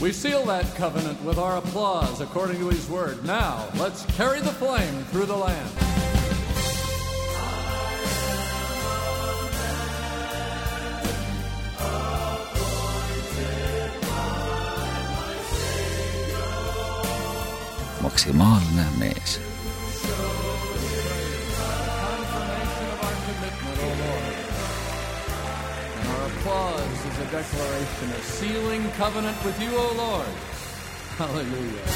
We seal that covenant with our applause according to his word. Now, let's carry the flame through the land. Maksimaalne mees. Applause is a declaration of sealing covenant with you, O Lord. Hallelujah.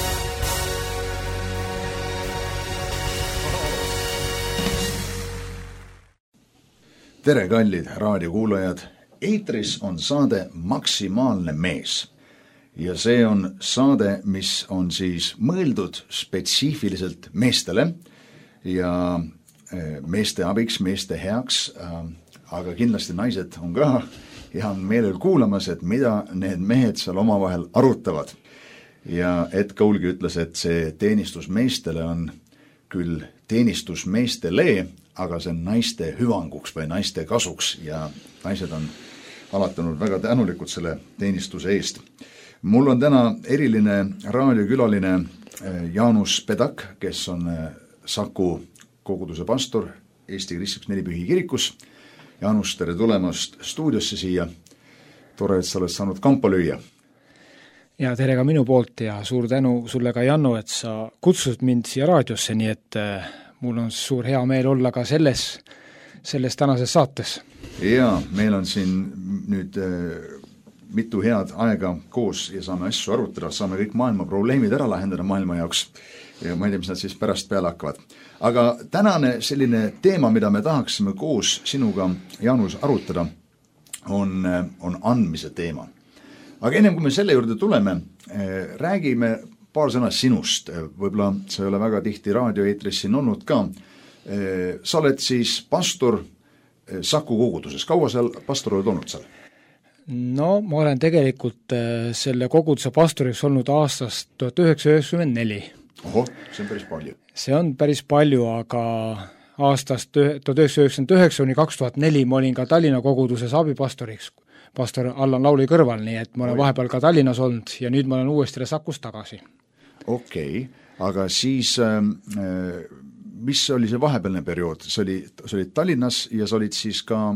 Tere, kallid raadiokuulajad! Eetris on saade Maksimaalne mees. Ja see on saade, mis on siis mõeldud spetsiifiliselt meestele ja meeste abiks, meeste heaks, aga kindlasti naised on ka hea meelel kuulamas, et mida need mehed seal omavahel arutavad. Ja Ed Koulgi ütles, et see teenistus meestele on küll teenistus meestele, aga see on naiste hüvanguks või naiste kasuks ja naised on alati olnud väga tänulikud selle teenistuse eest. Mul on täna eriline raadiokülaline Jaanus Pedak, kes on Saku koguduse pastor Eesti Kristlikus Nelipühi kirikus. Jaanus, tere tulemast stuudiosse siia. Tore, et sa oled saanud kampa lüüa. Ja tere ka minu poolt ja suur tänu sulle ka, Janno, et sa kutsusid mind siia raadiosse, nii et mul on suur hea meel olla ka selles tänases saates. Ja meil on siin nüüd mitu head aega koos ja saame asju arutada, saame kõik maailma probleemid ära lahendada maailma jaoks ja ma ei tea, mis nad siis pärast peale hakkavad. Aga tänane selline teema, mida me tahaksime koos sinuga, Jaanus, arutada, on andmise teema. Aga ennem kui me selle juurde tuleme, räägime paar sõna sinust. Võib-olla sa ei ole väga tihti raadioeetris siin olnud ka. Sa oled siis pastor Saku koguduses. Kaua seal pastor oled olnud seal? No, ma olen tegelikult selle koguduse pastoriks olnud aastast 1994. Oho, see on päris palju. See on päris palju, aga aastast 1999–2004 ma olin ka Tallinna koguduses abipastoriks, pastor Allan Lauli kõrval, nii et ma olen vahepeal ka Tallinnas olnud ja nüüd ma olen uuesti Sakus tagasi. Okei, aga siis mis oli see vahepealne periood? Sa olid Tallinnas ja sa olid siis ka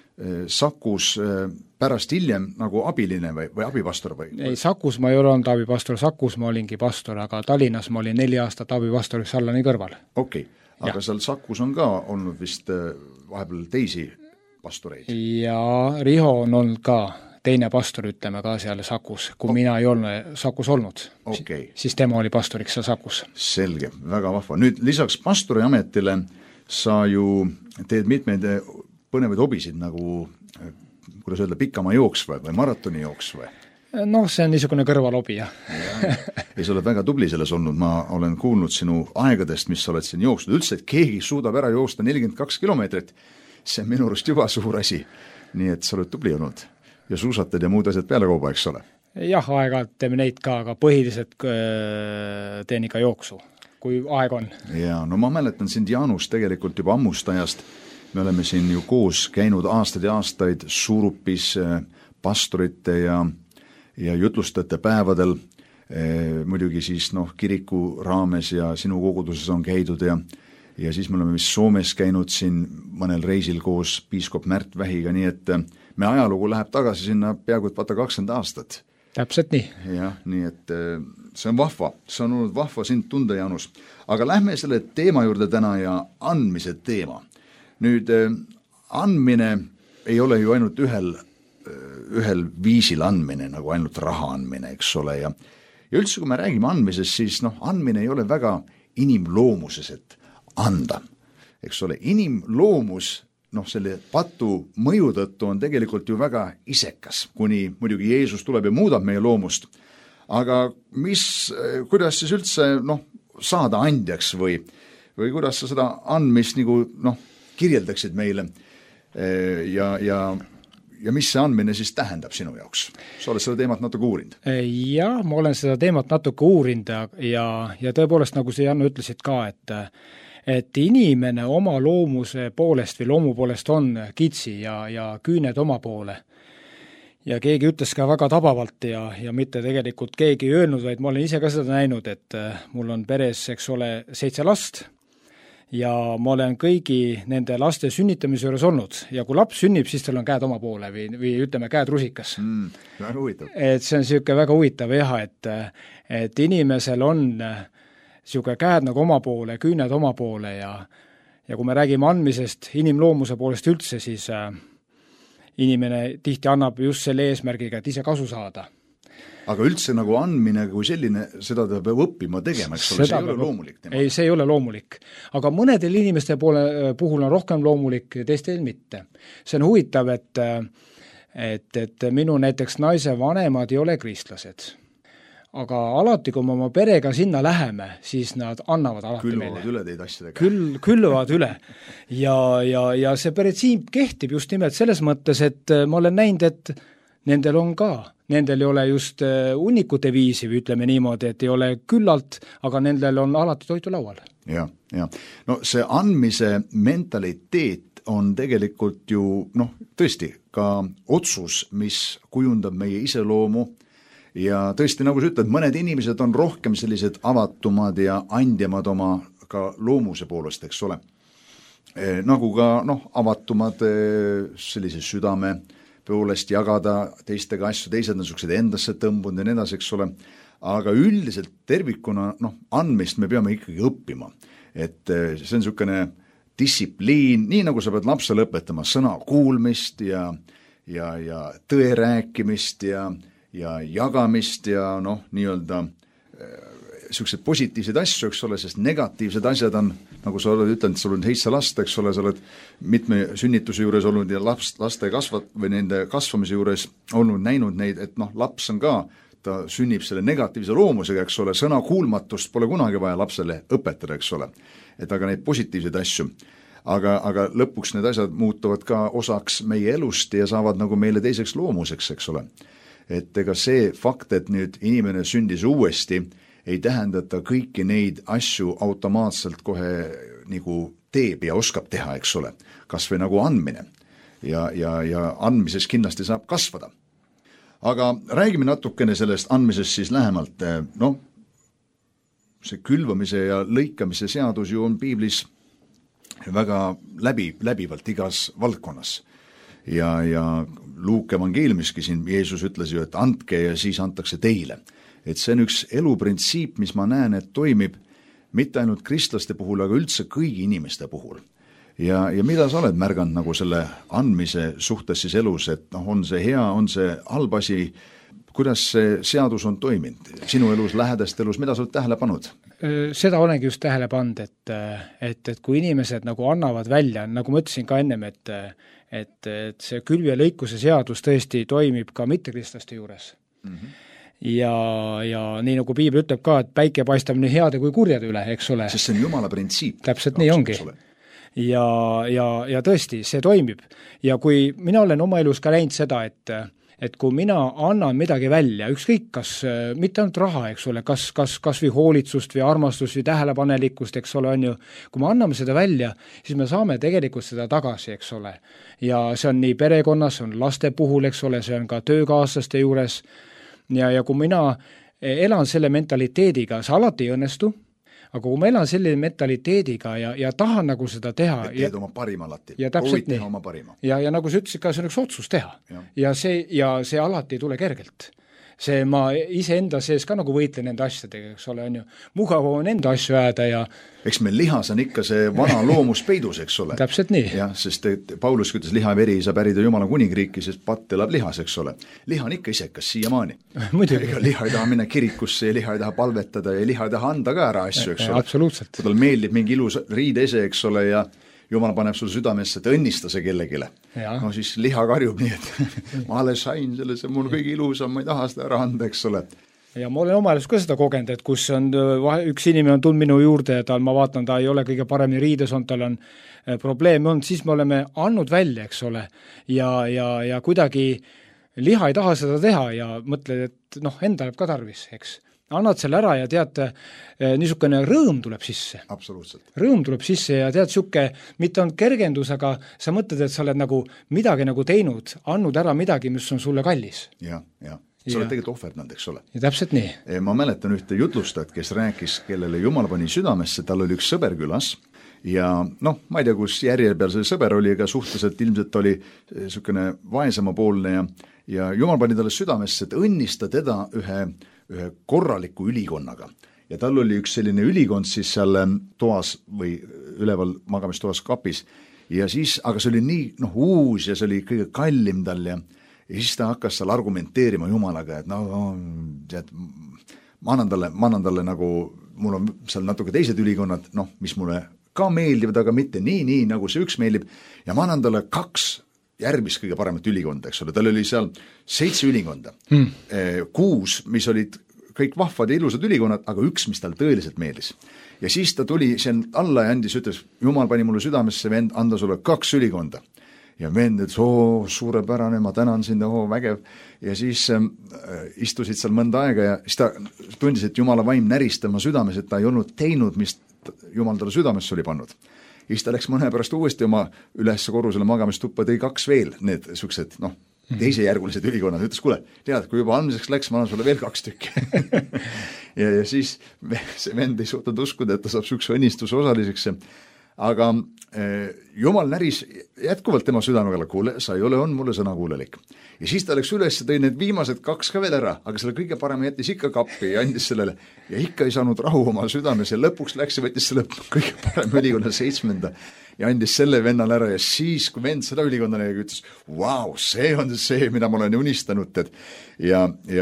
Sakus pärast hiljem nagu abiline või abipastor või? Ei, Sakus ma ei ole olnud abipastor, Sakus ma olingi pastor, aga Tallinnas ma olin 4 aastat abipastoriks Allani kõrval. Okei, aga seal Sakus on ka olnud vist vahepeal teisi pastoreid? Ja Riho on olnud ka teine pastor, ütleme ka seal Sakus, kui mina ei olnud Sakus olnud. Siis tema oli pastoriks seal Sakus. Selge, väga vahva. Nüüd lisaks pastori ametile sa ju teed mitmeid põnevaid hobisid, nagu kuidas öelda, pikama jooks või maratoni jooks või? No, see on niisugune kõrvalhobi, jah. Ja sa oled väga tubli selles olnud, ma olen kuulnud sinu aegadest, mis sa oled siin jooksnud. Üldse, et keegi suudab ära joosta 42 kilomeetrit, see on minu arust juba suur asi. Nii et sa oled tubli olnud ja suusatad ja muud asjad peale kauba, eks ole? Jah, aeg-ajalt teeme neid ka, aga põhiliselt teen ikka jooksu, kui aeg on. Ja, no ma mäletan sind, Jaanus, tegelikult juba ammustajast. Me oleme siin ju koos käinud aastaid ja aastaid Suurupis pastorite ja jutlustajate päevadel, muidugi siis kiriku raames ja sinu koguduses on käidud ja siis me oleme vist Soomes käinud siin mõnel reisil koos piiskop Märt Vähiga, nii et me ajalugu läheb tagasi sinna peaaegu 20 aastat. Täpselt nii. Jah, nii et see on vahva, see on olnud vahva sind tunda, Jaanus. Aga lähme selle teema juurde täna ja andmise teema. Nüüd, andmine ei ole ju ainult ühel viisil andmine, nagu ainult raha andmine, eks ole, ja üldse, kui me räägime andmisest, siis andmine ei ole väga inimloomuses, et anda, eks ole, inimloomus, selle patu mõju tõttu on tegelikult ju väga isekas, kuni muidugi Jeesus tuleb ja muudab meie loomust, aga kuidas siis üldse, saada andjaks või kuidas sa seda andmist kirjeldaksid meile ja mis see andmine siis tähendab sinu jaoks? Sa oled seda teemat natuke uurinud? Jah, ma olen seda teemat natuke uurinud ja tõepoolest, nagu sa, Janno, ütlesid ka, et inimene oma loomuse poolest või loomu poolest on kitsi ja küüned oma poole. ja keegi ütles ka väga tabavalt ja mitte tegelikult keegi ei öelnud, vaid ma olen ise ka seda näinud, et mul on peres, eks ole, 7 last ja ma olen kõigi nende laste sünnitamise juures olnud ja kui laps sünnib, siis tal on käed oma poole või ütleme, käed rusikas. Väga huvitav. Et see on niisugune väga huvitav jah, et inimesel on niisugune käed nagu oma poole, küüned oma poole ja kui me räägime andmisest inimloomuse poolest üldse, siis inimene tihti annab just selle eesmärgiga, et ise kasu saada. Aga üldse nagu andmine kui selline, seda ta peab õppima tegema, eks ole, see ei ole loomulik. Ei, see ei ole loomulik. Aga mõnedel inimeste puhul on rohkem loomulik, teistel mitte. See on huvitav, et minu näiteks naise vanemad ei ole kristlased. Aga alati, kui me oma perega sinna läheme, siis nad annavad alati külvavad meile. Üle teid asjadega. Külvavad üle. Ja see printsiip kehtib just nimelt selles mõttes, et ma olen näinud, et nendel on ka. Nendel ei ole just hunnikute viisi või ütleme niimoodi, et ei ole küllalt, aga nendel on alati toitu laual. Ja. No see andmise mentaliteet on tegelikult ju, tõesti ka otsus, mis kujundab meie iseloomu ja tõesti, nagu sa ütled, mõned inimesed on rohkem sellised avatumad ja andjamad oma ka loomuse poolest, eks ole. Nagu ka avatumad sellise südame poolest jagada teistega asju, teised on niisugused endasse tõmbunud ja nii edasi, eks ole. Aga üldiselt tervikuna andmist me peame ikkagi õppima. Et see on niisugune distsipliin, nii nagu sa pead lapsele õpetama sõna kuulmist ja tõe rääkimist ja jagamist ja nii-öelda niisugused positiivsed asju, eks ole, sest negatiivsed asjad on, nagu sa oled ütelnud, sa oled 7 last, eks ole, sa oled mitme sünnituse juures olnud ja laste või nende kasvamise juures olnud näinud neid, et laps on ka, ta sünnib selle negatiivse loomusega, eks ole, sõna kuulmatust pole kunagi vaja lapsele õpetada, eks ole, et aga neid positiivseid asju. Aga lõpuks need asjad muutuvad ka osaks meie elust ja saavad nagu meile teiseks loomuseks, eks ole. Et ega see fakt, et nüüd inimene sündis uuesti, ei tähenda, et ta kõiki neid asju automaatselt kohe nagu teeb ja oskab teha, eks ole, kas või nagu andmine. Ja andmises kindlasti saab kasvada. Aga räägime natukene sellest andmisest siis lähemalt. See külvamise ja lõikamise seadus ju on piiblis väga läbivalt igas valdkonnas. Ja Luuke evangeeliumiski siin Jeesus ütles ju, et andke ja siis antakse teile. Et see on üks eluprintsiip, mis ma näen, et toimib mitte ainult kristlaste puhul, aga üldse kõigi inimeste puhul. Ja mida sa oled märganud nagu selle andmise suhtes siis elus, et on see hea, on see halb asi, kuidas see seadus on toiminud sinu elus, lähedast elus, mida sa oled tähele pannud? Seda olengi just tähele pannud, et kui inimesed nagu annavad välja, nagu ma ütlesin ka ennem, et see külvi- ja lõikuse seadus tõesti toimib ka mittekristlaste juures. Ja nii nagu piibel ütleb ka, et päike paistab nii heade kui kurjade üle, eks ole. Sest see on Jumala printsiip. Täpselt nii ongi. Ja tõesti, see toimib. Ja kui mina olen oma elus ka näinud seda, et kui mina annan midagi välja, ükskõik kas mitte ainult raha, eks ole, kas või hoolitsust või armastust või tähelepanelikkust, eks ole, on ju, kui me anname seda välja, siis me saame tegelikult seda tagasi, eks ole. Ja see on nii perekonnas, see on laste puhul, eks ole, see on ka töökaaslaste juures. Ja kui mina elan selle mentaliteediga, see alati ei õnnestu, aga kui ma elan selle mentaliteediga ja tahan nagu seda teha. Et teed oma parima alati. Ja täpselt nii. Oma parima. Ja nagu sa ütlesid ka, see on üks otsus teha. Ja see alati ei tule kergelt. See ma ise enda sees ka nagu võitlen nende asjadega, eks ole, on ju. Mugav on enda asju ajada ja eks meil lihas on ikka see vana loomus peidus, eks ole. Täpselt nii. Ja, sest Paulus ütles, liha ja veri saab pärida Jumala kuningriiki, sest patt elab lihas, eks ole. Liha on ikka isekas siiamaani. Ega liha ei taha minna kirikusse ja liha ei taha palvetada ja liha ei taha anda ka ära asju, eks ole. Absoluutselt. Kui tal meeldib mingi ilus riideese, eks ole, ja Jumal paneb sulle südamesse, et õnnista see kellegile. No siis liha karjub nii, et ma alles sain selle, see mul kõige ilusam, ma ei taha seda ära anda, eks ole. Ja ma olen oma elus ka seda kogenud, et kus on üks inimene on tulnud minu juurde ja ma vaatan, ta ei ole kõige paremini riides on, tal on probleeme olnud, siis me oleme andnud välja, eks ole, ja kuidagi liha ei taha seda teha ja mõtled, et endal ka tarvis, eks. annad selle ära ja tead, niisugune rõõm tuleb sisse. Absoluutselt. Rõõm tuleb sisse ja tead, sihuke, mitte on kergendus, aga sa mõtled, et sa oled nagu midagi nagu teinud, andnud ära midagi, mis on sulle kallis. Ja. Sa oled tegelikult ohverdanud, eks ole. Ja täpselt nii. Ma mäletan ühte jutlustajat, kes rääkis, kellele Jumal pani südamesse, tal oli üks sõber külas ja noh, ma ei tea, kus järje peal see sõber oli, aga suhteliselt ilmselt oli niisugune vaesemapoolne ja Jumal pani talle südamesse, et õnnista teda ühe korraliku ülikonnaga. Ja tal oli üks selline ülikond siis seal toas või üleval magamistoas kapis ja siis, aga see oli nii uus ja see oli kõige kallim tal ja siis ta hakkas seal argumenteerima Jumalaga, et tead, ma annan talle nagu, mul on seal natuke teised ülikonnad, mis mulle ka meeldivad, aga mitte nii, nagu see üks meeldib, ja ma annan talle 2 järgmist kõige paremat ülikonda, eks ole, tal oli seal 7 ülikonda, 6, mis olid kõik vahvad ja ilusad ülikonnad, aga 1, mis tal tõeliselt meeldis. Ja siis ta tuli sen alla ja ütles, Jumal pani mulle südamesse, vend, anda sulle 2 ülikonda. Ja vend, et suurepärane, ma tänan sind, vägev. Ja siis istusid seal mõnda aega ja siis ta tundis, et Jumala vaim näristama südames, et ta ei olnud teinud, mis Jumal talle südamesse oli pannud. Ja siis ta läks mõne pärast uuesti oma ülesse korrusele magamistuppa, tõi 2 veel, need suksed, teisejärgulised ülikonnad, ütles, kuule, tead, kui juba andmiseks läks, ma annan sulle veel 2 tükki. ja siis see vend ei suutnud uskuda, et ta saab sükse õnnistuse osaliseks. Aga Jumal näris jätkuvalt tema südamega, kuule, sa ei ole mulle sõnakuulelik. Ja siis ta läks üles ja tõi need viimased 2 ka veel ära, aga selle kõige parem jättis ikka kappi ja andis sellele ja ikka ei saanud rahu oma südames ja lõpuks läks ja võttis selle kõige parem ülikonna 7. ja andis selle vennale ära ja siis, kui vend seda ülikonda nägi, ütles, vau, see on see, mida ma olen unistanud, et ja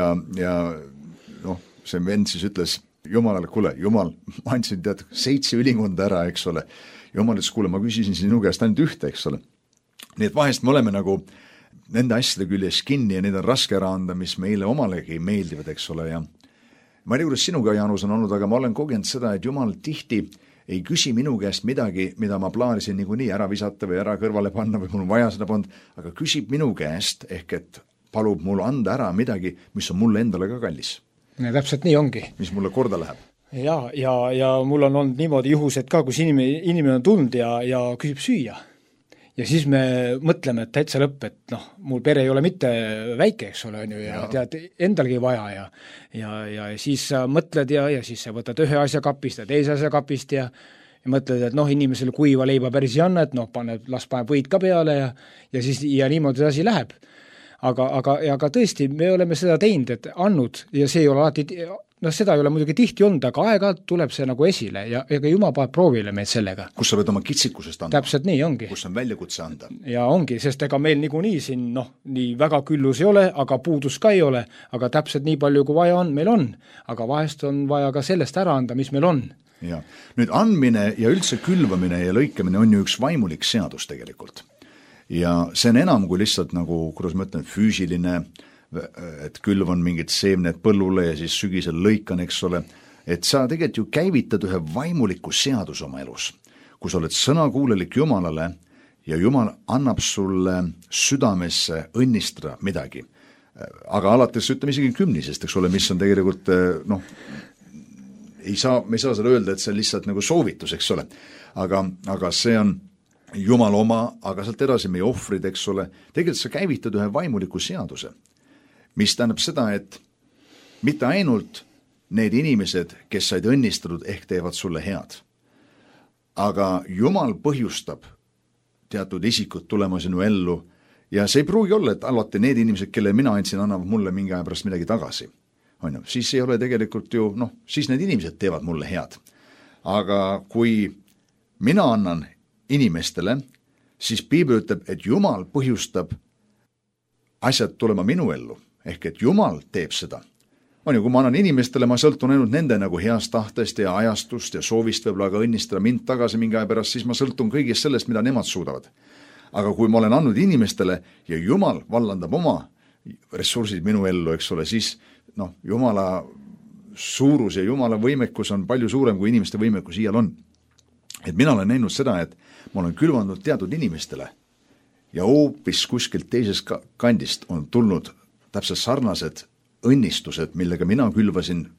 see vend siis ütles Jumalale, kuule, Jumal, ma andsin 7 ülikonda ära, eks ole. Jumal ütles, kuule, ma küsisin sinu käest ainult 1, eks ole. Nii et vahest me oleme nagu nende asjade küljes kinni ja neid on raske ära anda, mis meile omalegi meeldivad, eks ole. Ja ma ei tea, kuidas sinuga, Jaanus, on olnud, aga ma olen kogenud seda, et Jumal tihti ei küsi minu käest midagi, mida ma plaanisin niikuinii ära visata või ära kõrvale panna või mul on vaja seda pannud, aga küsib minu käest ehk et palub mul anda ära midagi, mis on mulle endale ka kallis. Ja täpselt nii ongi. Mis mulle korda läheb. Ja mul on olnud niimoodi juhused ka, kus inimene on tulnud ja küsib süüa. Ja siis me mõtleme, et täitsa lõpp, et mul pere ei ole mitte väike, eks ole, ja tead, endalgi vaja ja siis sa mõtled ja siis sa võtad ühe asja kapist ja teise asja kapist ja mõtled, et inimesele kuiva leiba päris ei anna, et las paneb võid ka peale ja siis ja niimoodi asi läheb. Aga tõesti, me oleme seda teinud, et andnud ja see ei ole alati, seda ei ole muidugi tihti olnud, aga aeg-ajalt tuleb see nagu esile ja ega Jumal paneb proovile meid sellega. Kus sa võid oma kitsikusest anda. Täpselt nii ongi. Kus on väljakutse anda. Ja ongi, sest ega meil niikuinii siin, nii väga küllus ei ole, aga puudus ka ei ole, aga täpselt nii palju, kui vaja on, meil on. Aga vahest on vaja ka sellest ära anda, mis meil on. Ja. Nüüd andmine ja üldse külvamine ja lõikamine on ju üks vaimulik seadus tegelikult. Ja see on enam kui lihtsalt nagu, kuidas ma ütlen, füüsiline, et külvan mingid seemned põllule ja siis sügisel lõikan, eks ole, et sa tegelikult ju käivitad ühe vaimuliku seaduse oma elus, kui sa oled sõnakuulelik Jumalale ja Jumal annab sulle südamesse õnnistada midagi. Aga alates ütleme isegi 10, eks ole, mis on tegelikult, me ei saa seda öelda, et see on lihtsalt nagu soovitus, eks ole, aga see on Jumal oma, aga sealt edasi meie ohvrid, eks ole, tegelikult sa käivitad ühe vaimuliku seaduse, mis tähendab seda, et mitte ainult need inimesed, kes said õnnistatud, ehk teevad sulle head, aga Jumal põhjustab teatud isikud tulema sinu ellu ja see ei pruugi olla, et alati need inimesed, kelle mina andsin, annavad mulle mingi aja pärast midagi tagasi. Siis ei ole tegelikult ju, siis need inimesed teevad mulle head. Aga kui mina annan inimestele, siis Piibel ütleb, et Jumal põhjustab asjad tulema minu ellu, ehk et Jumal teeb seda. Kui ma annan inimestele, ma sõltun ainult nende nagu heast tahtest ja ajastust ja soovist võib-olla ka õnnistada mind tagasi mingi aja pärast, siis ma sõltun kõigest sellest, mida nemad suudavad. Aga kui ma olen andnud inimestele ja Jumal vallandab oma ressursid minu ellu, eks ole, siis Jumala suurus ja Jumala võimekus on palju suurem, kui inimeste võimekus iial on. Et mina olen näinud seda, et ma olen külvanud teatud inimestele ja hoopis kuskilt teisest kandist on tulnud täpselt sarnased õnnistused, millega mina külvasin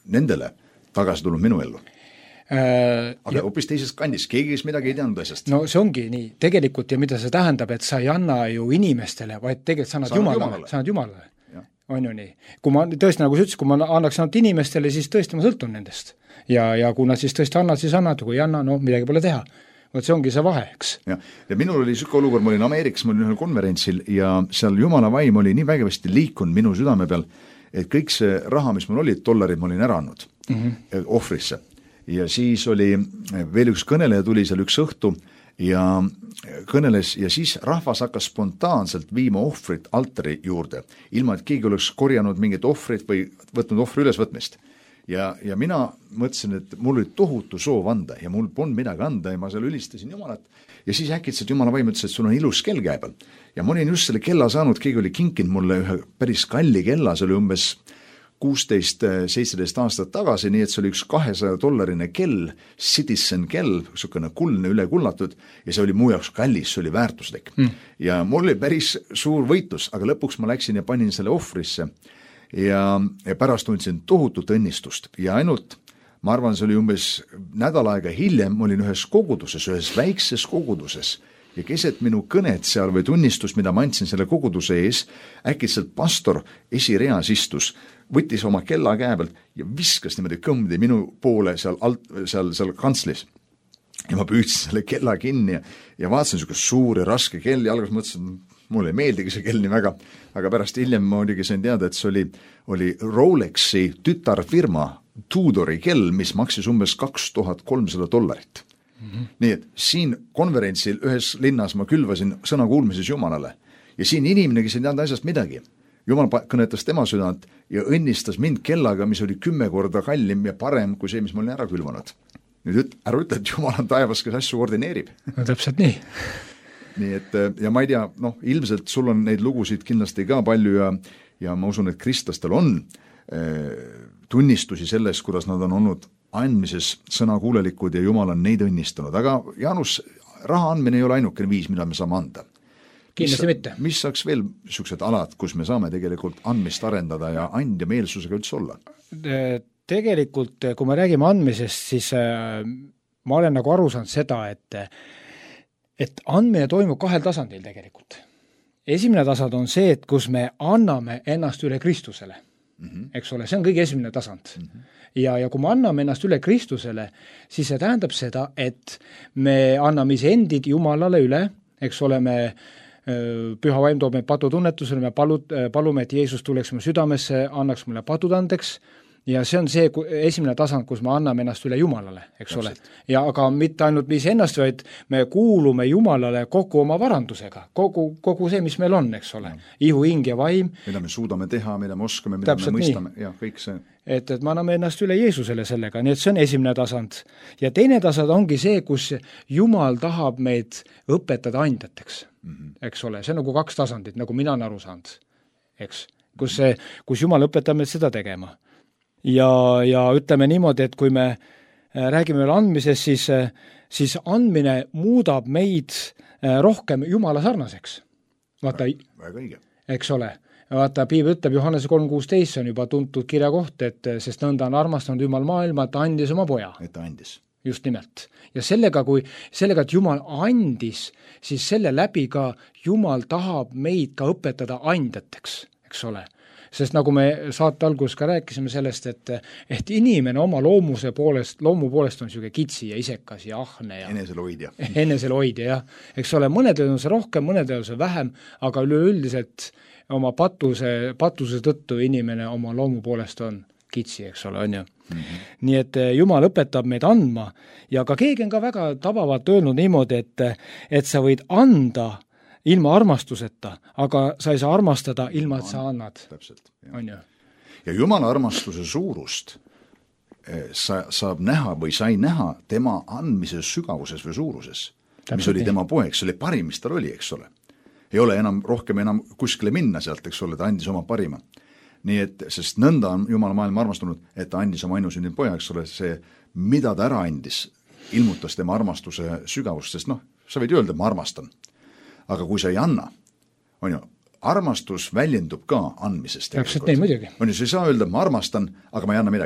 nendele tagasi tulnud minu ellu. Aga hoopis teisest kandis, keegi kes midagi ei teadnud asjast. No see ongi nii, tegelikult ja mida see tähendab, et sa ei anna ju inimestele, vaid tegelikult sa annad Jumalale. On ju nii. Kui ma tõesti, nagu sa ütlesid, kui ma annaks ainult inimestele, siis tõesti ma sõltun nendest. Ja kui nad siis tõesti annad, siis annad, kui ei anna, no midagi pole teha. Vot see ongi see vahe, eks. Ja minul oli selline olukord, ma olin Ameerikas, ma olin ühel konverentsil ja seal Jumala vaim oli nii vägevasti liikunud minu südame peal, et kõik see raha, mis mul oli, dollarid ma olin ära andnud ohvrisse. Ja siis oli veel üks kõneleja, tuli seal üks õhtu ja kõneles ja siis rahvas hakkas spontaanselt viima ohvrit altari juurde, ilma et keegi oleks korjanud mingit ohvrit või võtnud ohvri ülesvõtmist. Ja mina mõtlesin, et mul oli tohutu soov anda ja mul polnud midagi anda ja ma seal ülistasin Jumalat ja siis äkitselt Jumala vaim ütles, et sul on ilus kell käe peal. Ja ma olin just selle kella saanud, keegi oli kinkinud mulle ühe päris kalli kella, see oli umbes 16-17 aastat tagasi, nii et see oli üks $200 kell, Citizen kell, niisugune kuldne üle kullatud ja see oli mu jaoks kallis, see oli väärtuslik. Ja mul oli päris suur võitlus, aga lõpuks ma läksin ja panin selle ohvrisse ja pärast tundsin tohutut õnnistust ja ainult, ma arvan, see oli umbes nädal aega hiljem, ma olin ühes koguduses, ühes väikses koguduses ja keset minu kõnet seal või tunnistust, mida ma andsin selle koguduse ees, äkitselt pastor esireas istus, võttis oma kella käe pealt ja viskas niimoodi kõmdi minu poole seal kantslis. Ja ma püüdsin selle kella kinni ja vaatasin niisugune suur ja raske kell ja alguses mõtlesin, mulle ei meeldigi see kell nii väga, aga pärast hiljem ma muidugi sain teada, et see oli Rolexi tütarfirma Tudori kell, mis maksis umbes $2300. Nii et siin konverentsil ühes linnas ma külvasin sõna kuulmises Jumalale ja siin inimene, kes ei teadnud asjast midagi. Jumal kõnetas tema südant ja õnnistas mind kellaga, mis oli 10 korda kallim ja parem kui see, mis ma olin ära külvanud. Nüüd ära ütle, et Jumal on taevas, kes asju koordineerib. No täpselt nii. Nii et, ja ma ei tea, ilmselt sul on neid lugusid kindlasti ka palju ja ma usun, et kristlastel on tunnistusi sellest, kuidas nad on olnud andmises sõnakuulelikud ja Jumal on neid õnnistanud. Aga Jaanus, raha andmine ei ole ainukene viis, mida me saame anda. Kindlasti mitte. Mis saaks veel niisugused alad, kus me saame tegelikult andmist arendada ja andja meelsusega üldse olla? Tegelikult, kui me räägime andmisest, siis ma olen nagu aru saanud seda, et andmine toimub 2 tasandil tegelikult. Esimene tasand on see, et kus me anname ennast üle Kristusele. Eks ole, see on kõige esimene tasand. Ja kui me anname ennast üle Kristusele, siis see tähendab seda, et me anname iseendid Jumalale üle, eks ole, me Püha vaim toob meid patutunnetusele, me palume, et Jeesus tuleks mu südamesse, annaks mulle patud andeks ja see on see esimene tasand, kus me anname ennast üle Jumalale, eks ole. Ja aga mitte ainult mis ennast, vaid me kuulume Jumalale kogu oma varandusega, kogu see, mis meil on, eks ole. Ihu, hing ja vaim. Mida me suudame teha, mida me oskame, mida me mõistame ja kõik see. Et me anname ennast üle Jeesusele sellega, nii et see on esimene tasand. Ja teine tasand ongi see, kus Jumal tahab meid õpetada andjateks, eks ole. See on nagu 2 tasandit, nagu mina olen aru saanud, eks. Kus Jumal õpetab meid seda tegema. Ja ütleme niimoodi, et kui me räägime veel andmisest, siis andmine muudab meid rohkem Jumala sarnaseks. Vaata, väga õige. Eks ole. Vaata, Piibel ütleb Johannese 3:16 on juba tuntud kirja koht, et sest nõnda on armastanud Jumal maailma, et ta andis oma poja. Et ta andis. Just nimelt. Ja sellega, et Jumal andis, siis selle läbi ka Jumal tahab meid ka õpetada andjateks, eks ole. Sest nagu me saate alguses ka rääkisime sellest, et inimene oma loomu poolest on niisugune kitsi ja isekas ja ahne ja eneseloidja, jah. Eks ole, mõnedel on see rohkem, mõnedel on see vähem, aga üleüldiselt oma patuse tõttu inimene oma loomu poolest on kitsi, eks ole, on ju. Nii et Jumal õpetab meid andma ja ka keegi on ka väga tabavalt öelnud niimoodi, et sa võid anda ilma armastuseta, aga sa ei saa armastada ilma, et sa annad. Täpselt. On ju. Ja Jumala armastuse suurust saab näha või sai näha tema andmise sügavuses või suuruses, mis oli tema poeg, see oli parim, mis tal oli, eks ole. Ei ole rohkem enam kuskile minna sealt, eks ole, ta andis oma parima. Nii et, sest nõnda on Jumala maailma armastunud, et ta andis oma ainusünninud poja, eks ole, see, mida ta ära andis, ilmutas tema armastuse sügavust, sest sa võid öelda, ma armastan. Aga kui sa ei anna, on ju, armastus väljendub ka andmisest. Täpselt nii, muidugi. On ju, sa ei saa öelda, ma armastan, aga ma ei anna midagi.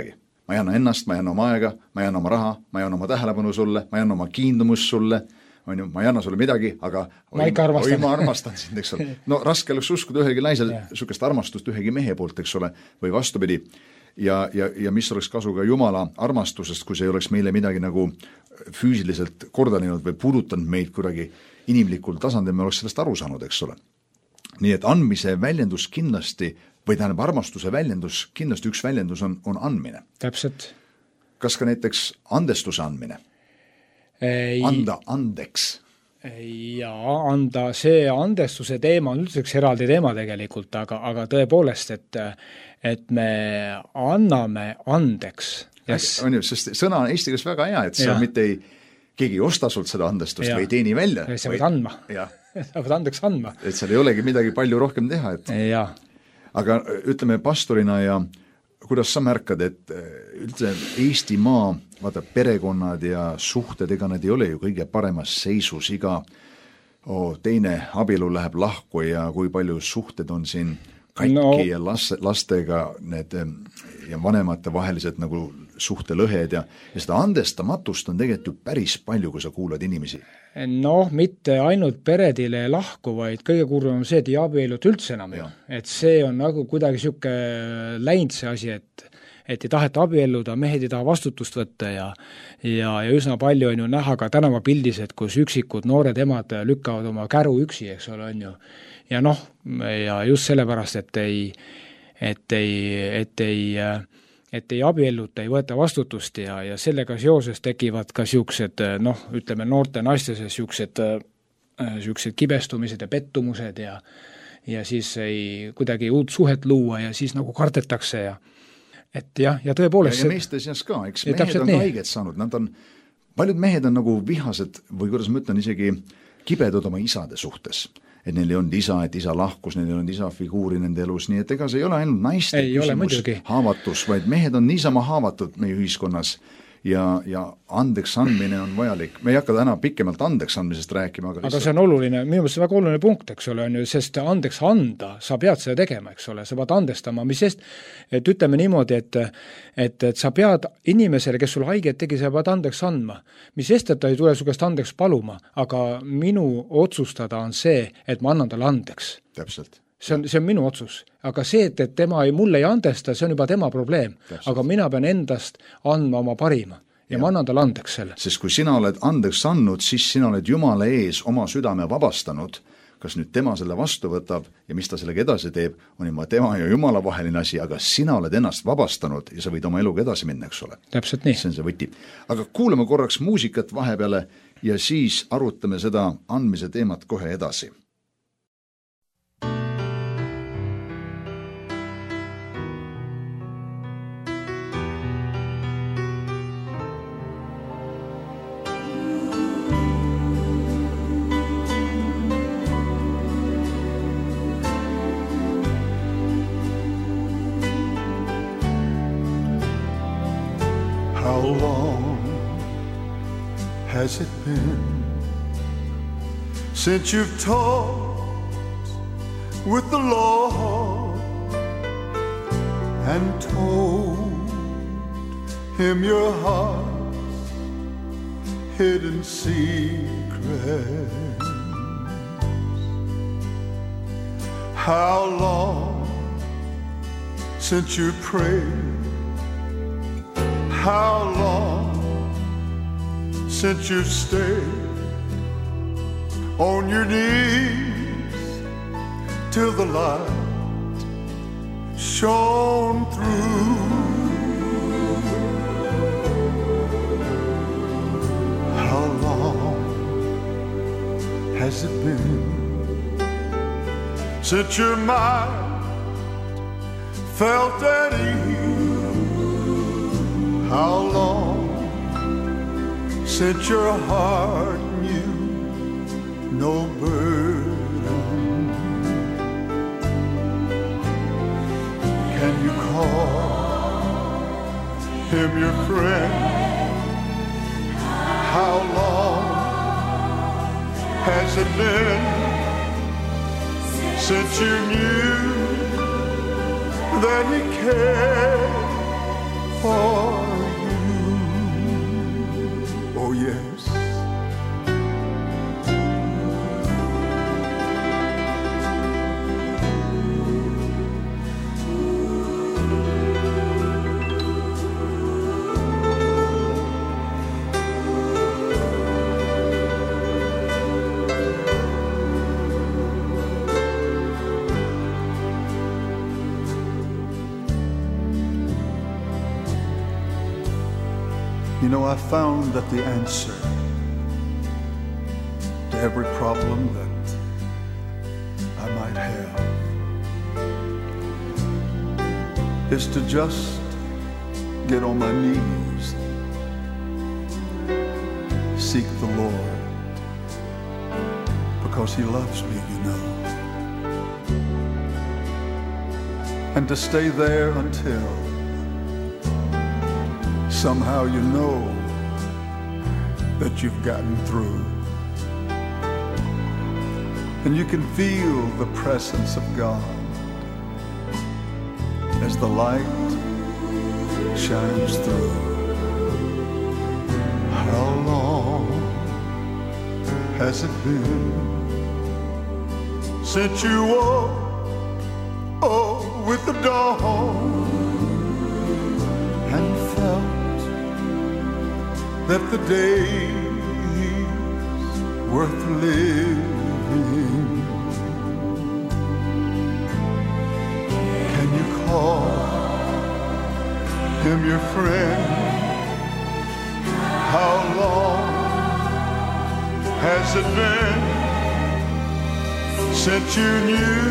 ma ei anna ennast, ma ei anna oma aega, ma ei anna oma raha, ma ei anna oma tähelepanu sulle, ma ei anna oma kiindumust sulle, on ju, ma ei anna sulle midagi, aga ma armastan sind, eks ole. No raske oleks uskuda ühegi naisel sükest armastust ühegi mehe poolt, eks ole, või vastupidi. Ja mis oleks kasu ka Jumala armastusest, kui see ei oleks meile midagi nagu füüsiliselt korda näinud või puudutanud meid kuidagi inimlikul tasandil, me oleks sellest aru saanud, eks ole. Nii et andmise väljendus kindlasti, või tähendab armastuse väljendus, kindlasti üks väljendus on andmine. Täpselt. Kas ka näiteks andestuse andmine? Anda andeks? Jaa, anda, see andestuse teema on üldse üks eraldi teema tegelikult, aga tõepoolest, et me anname andeks. On ju, sest sõna on eesti keeles väga hea, et sa mitte keegi ei osta sult seda andestust või ei teeni välja. Sa võid andma. Sa võid andeks andma. Et seal ei olegi midagi palju rohkem teha. Aga ütleme pastorina ja kuidas sa märkad, et üldse Eestimaa, vaata perekonnad ja suhted, ega need ei ole ju kõige paremas seisus, iga teine abielu läheb lahku ja kui palju suhted on siin katki ja lastega need ja vanemate vahelised nagu suhtelõhed ja seda andestamatust on tegelikult ju päris palju, kui sa kuulad inimesi. Mitte ainult peredile lahku, vaid kõige kurvem on see, et ei abielut üldse enam. Et see on nagu kuidagi siuke läinud see asi, et ei taheta abielluda, mehed ei taha vastutust võtta ja üsna palju on ju näha ka tänavapildis, et kus üksikud noored emad lükkavad oma käru üksi, eks ole, on ju. Ja ja just sellepärast, et ei abielluta, ei võeta vastutust ja sellega seoses tekivad ka siuksed, ütleme noorte naistese siuksed kibestumised ja pettumused ja siis ei kuidagi uut suhet luua ja siis nagu kardetakse ja tõepoolest... Ja meeste seas ka, eks mehed on ka haiget saanud, paljud mehed on nagu vihased või kuidas ma ütlen, isegi kibedud oma isade suhtes. Et neil ei olnud isa, et isa lahkus, neil ei olnud isa figuuri nende elus, nii et ega see ei ole ainult naiste küsimus haavatus, vaid mehed on niisama haavatud meie ühiskonnas ja andeks andmine on vajalik. Me ei hakka täna pikemalt andeks andmisest rääkima. Aga see on oluline, minu meelest väga oluline punkt, eks ole, on ju, sest andeks anda, sa pead seda tegema, eks ole, sa pead andestama, mis sest, et ütleme niimoodi, et sa pead inimesele, kes sul haiget tegi, sa pead andeks andma. Mis sest, et ta ei tule sugust andeks paluma, aga minu otsustada on see, et ma annan talle andeks. Täpselt. See on minu otsus, aga see, et tema mulle ei andesta, see on juba tema probleem, aga mina pean endast andma oma parima ja ma annan talle andeks selle. Sest kui sina oled andeks andnud, siis sina oled Jumala ees oma südame vabastanud, kas nüüd tema selle vastu võtab ja mis ta sellega edasi teeb, on juba tema ja Jumala vaheline asi, aga sina oled ennast vabastanud ja sa võid oma eluga edasi minna, eks ole. Täpselt nii. See on see võti. Aga kuulame korraks muusikat vahepeale ja siis arutame seda andmise teemat kohe edasi. How long has it been since you've talked with the Lord and told Him your heart's hidden secrets? How long since you prayed? How long since you've stayed on your knees till the light shone through? How long has it been since your mind felt at ease? How long since your heart knew no burden? Can you call Him your friend? How long has it been since you knew that He cared for You know, I found that the answer to every problem that I might have is to just get on my knees, seek the Lord, because He loves me, you know, and to stay there until somehow you know that you've gotten through, and you can feel the presence of God as the light shines through. How long has it been since you woke, with the dawn and felt that the day's worth living? Can you call Him your friend? How long has it been since you knew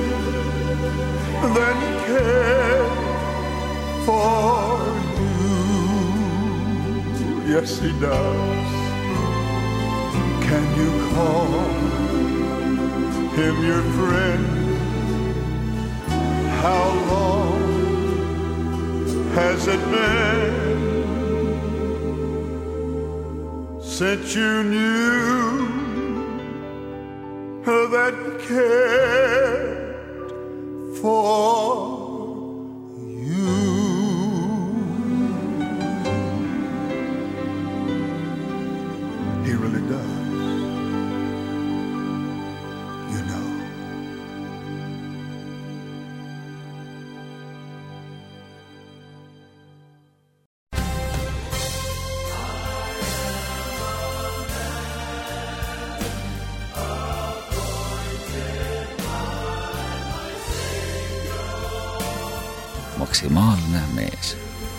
that He cared for you? Yes, He does. Can you call Him your friend? How long has it been since you knew that He cared for you? He really does, you know. Maksimaalne mees.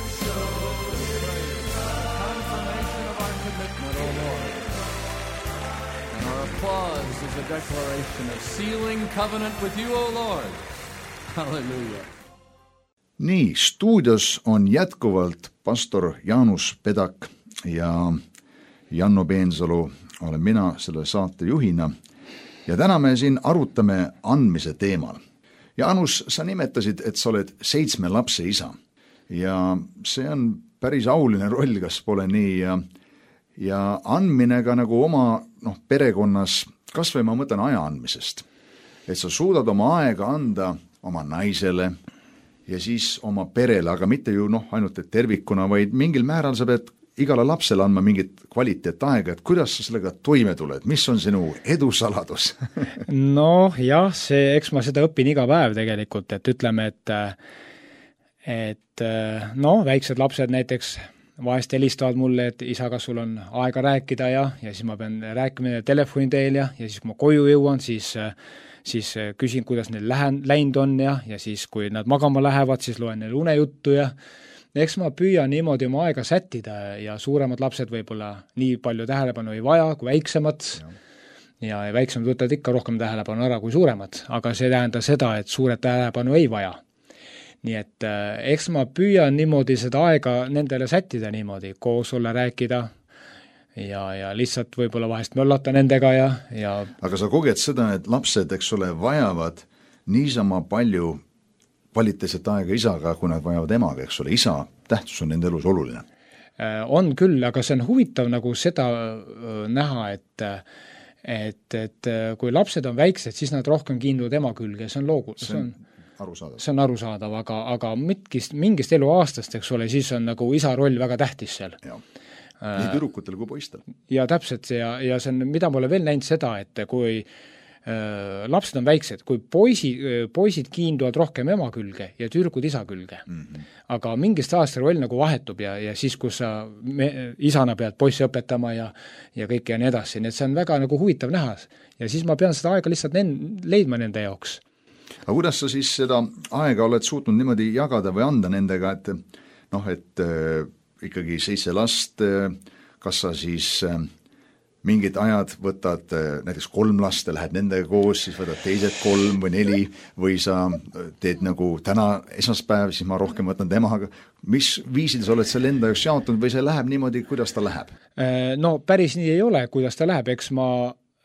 Confirmation of our commitment, O Lord. And our applause is a declaration of sealing covenant with you, O Lord. Hallelujah. Nii, stuudios on jätkuvalt pastor Jaanus Pedak ja Janno Peensalu olen mina selle saate juhina. Ja täna me siin arutame andmise teemal. Jaanus, sa nimetasid, et sa oled 7 lapse isa ja see on päris auline roll, kas pole nii, ja andmine ka nagu oma perekonnas, kas või ma mõtlen aja andmisest, et sa suudad oma aega anda oma naisele ja siis oma perele, aga mitte ju ainult et tervikuna, vaid mingil määral sa pead igale lapsele andma mingit kvaliteetaega, et kuidas sa sellega toime tuled, mis on sinu edusaladus? Noh, jah, eks ma seda õpin iga päev tegelikult, et ütleme, et väiksed lapsed näiteks vahest helistavad mulle, et isa, kas sul on aega rääkida ja siis ma pean rääkima telefoni teel ja siis kui ma koju jõuan, siis küsin, kuidas neil läinud on ja siis kui nad magama lähevad, siis loen neil unejuttu ja eks ma püüan niimoodi oma aega sättida ja suuremad lapsed võib-olla nii palju tähelepanu ei vaja kui väiksemad ja väiksemad võtavad ikka rohkem tähelepanu ära kui suuremad, aga see tähendab seda, et suured tähelepanu ei vaja. Nii et eks ma püüan niimoodi seda aega nendele sättida niimoodi, koos olla rääkida ja lihtsalt võib-olla vahest möllata nendega ja aga sa koged seda, et lapsed, eks ole, vajavad niisama palju kvaliteetset aega isaga, kui nad vajavad emaga, eks ole, isa tähtsus on nende elus oluline. On küll, aga see on huvitav nagu seda näha, et kui lapsed on väiksed, siis nad rohkem kiinduvad ema külge, see on arusaadav, aga mingist eluaastast, eks ole, siis on nagu isa roll väga tähtis seal. Nii tüdrukutel kui poistel. Ja täpselt ja see on, mida ma olen veel näinud seda, et kui lapsed on väiksed, kui poisid kiinduvad rohkem ema külge ja tüdrukud isa külge. Aga mingist aastast roll nagu vahetub ja siis, kus sa isana pead poissi õpetama ja kõik ja nii edasi, nii et see on väga nagu huvitav näha ja siis ma pean seda aega lihtsalt leidma nende jaoks. Aga kuidas sa siis seda aega oled suutnud niimoodi jagada või anda nendega, et ikkagi 7 last, kas sa siis mingid ajad võtad näiteks 3 last ja lähed nendega koos, siis võtad teised 3 või 4 või sa teed nagu täna esmaspäev, siis ma rohkem võtan temaga. Mis viisil sa oled selle enda jaoks jaotunud või see läheb niimoodi, kuidas ta läheb? No päris nii ei ole, kuidas ta läheb, eks ma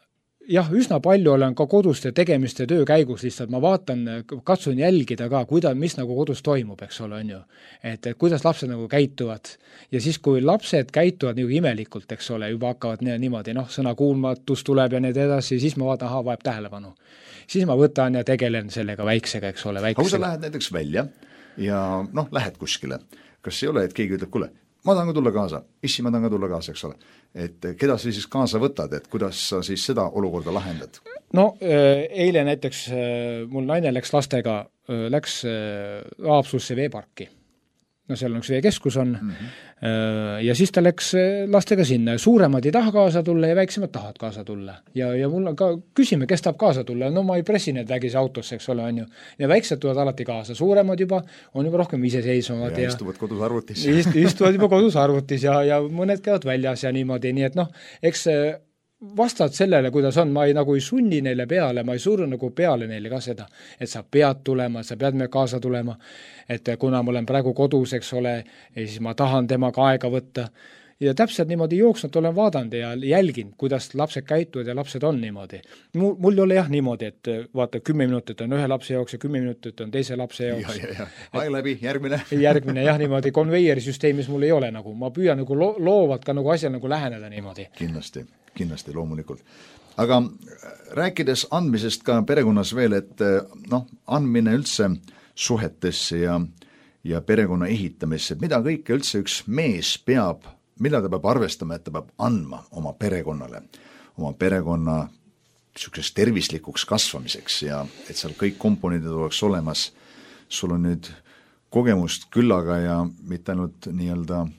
üsna palju olen ka koduste tegemiste töö käigus lihtsalt, ma vaatan, katsun jälgida ka, mis nagu kodus toimub, eks ole, on ju. Et kuidas lapsed nagu käituvad. Ja siis, kui lapsed käituvad nagu imelikult, eks ole, juba hakkavad niimoodi, sõna kuulmatus tuleb ja need edasi, siis ma vaatan, vajab tähelepanu. Siis ma võtan ja tegelen sellega väiksega, eks ole. Aga kui sa lähed näiteks välja ja lähed kuskile, kas ei ole, et keegi ütleb, kuule, ma tahan ka tulla kaasa, ma tahan ka tulla kaasa, eks ole. Et keda sa siis kaasa võtad, et kuidas sa siis seda olukorda lahendad? No eile näiteks mul naine läks lastega, läks Haapsuusse veeparki. No seal on üks veekeskus on ja siis ta läks lastega sinna. Suuremad ei taha kaasa tulla ja väiksemad tahavad kaasa tulla. Ja mul on ka, küsime, kes tahab kaasa tulla. No ma ei pressi need vägisi autosse, eks ole, on ju. Ja väiksed tulevad alati kaasa. Suuremad juba on juba rohkem iseseisvad. Ja istuvad kodus arvutis. Istuvad juba kodus arvutis ja mõned käivad väljas ja niimoodi. Nii et eks vastad sellele, kuidas on, ma ei sunni neile peale, ma ei suru nagu peale neile ka seda, et sa pead tulema, sa pead meil kaasa tulema, et kuna ma olen praegu kodus, eks ole, ja siis ma tahan temaga aega võtta ja täpselt niimoodi jooksnud olen vaadanud ja jälgin, kuidas lapsed käituvad ja lapsed on niimoodi. Mul ei ole niimoodi, et vaata, 10 minutit on ühe lapse jaoks ja 10 minutit on teise lapse jaoks. Aeg läbi, järgmine. Järgmine, niimoodi konveierisüsteemis mul ei ole nagu, ma püüan nagu loovat ka nagu asjal nagu läheneda niimoodi. Kindlasti, loomulikult. Aga rääkides andmisest ka perekonnas veel, et andmine üldse suhetesse ja perekonna ehitamisse, mida kõike üldse üks mees peab, mida ta peab arvestama, et ta peab andma oma perekonnale, oma perekonna niisuguseks tervislikuks kasvamiseks ja et seal kõik komponendid oleks olemas. Sul on nüüd kogemust küllaga ja mitte ainult nii-öelda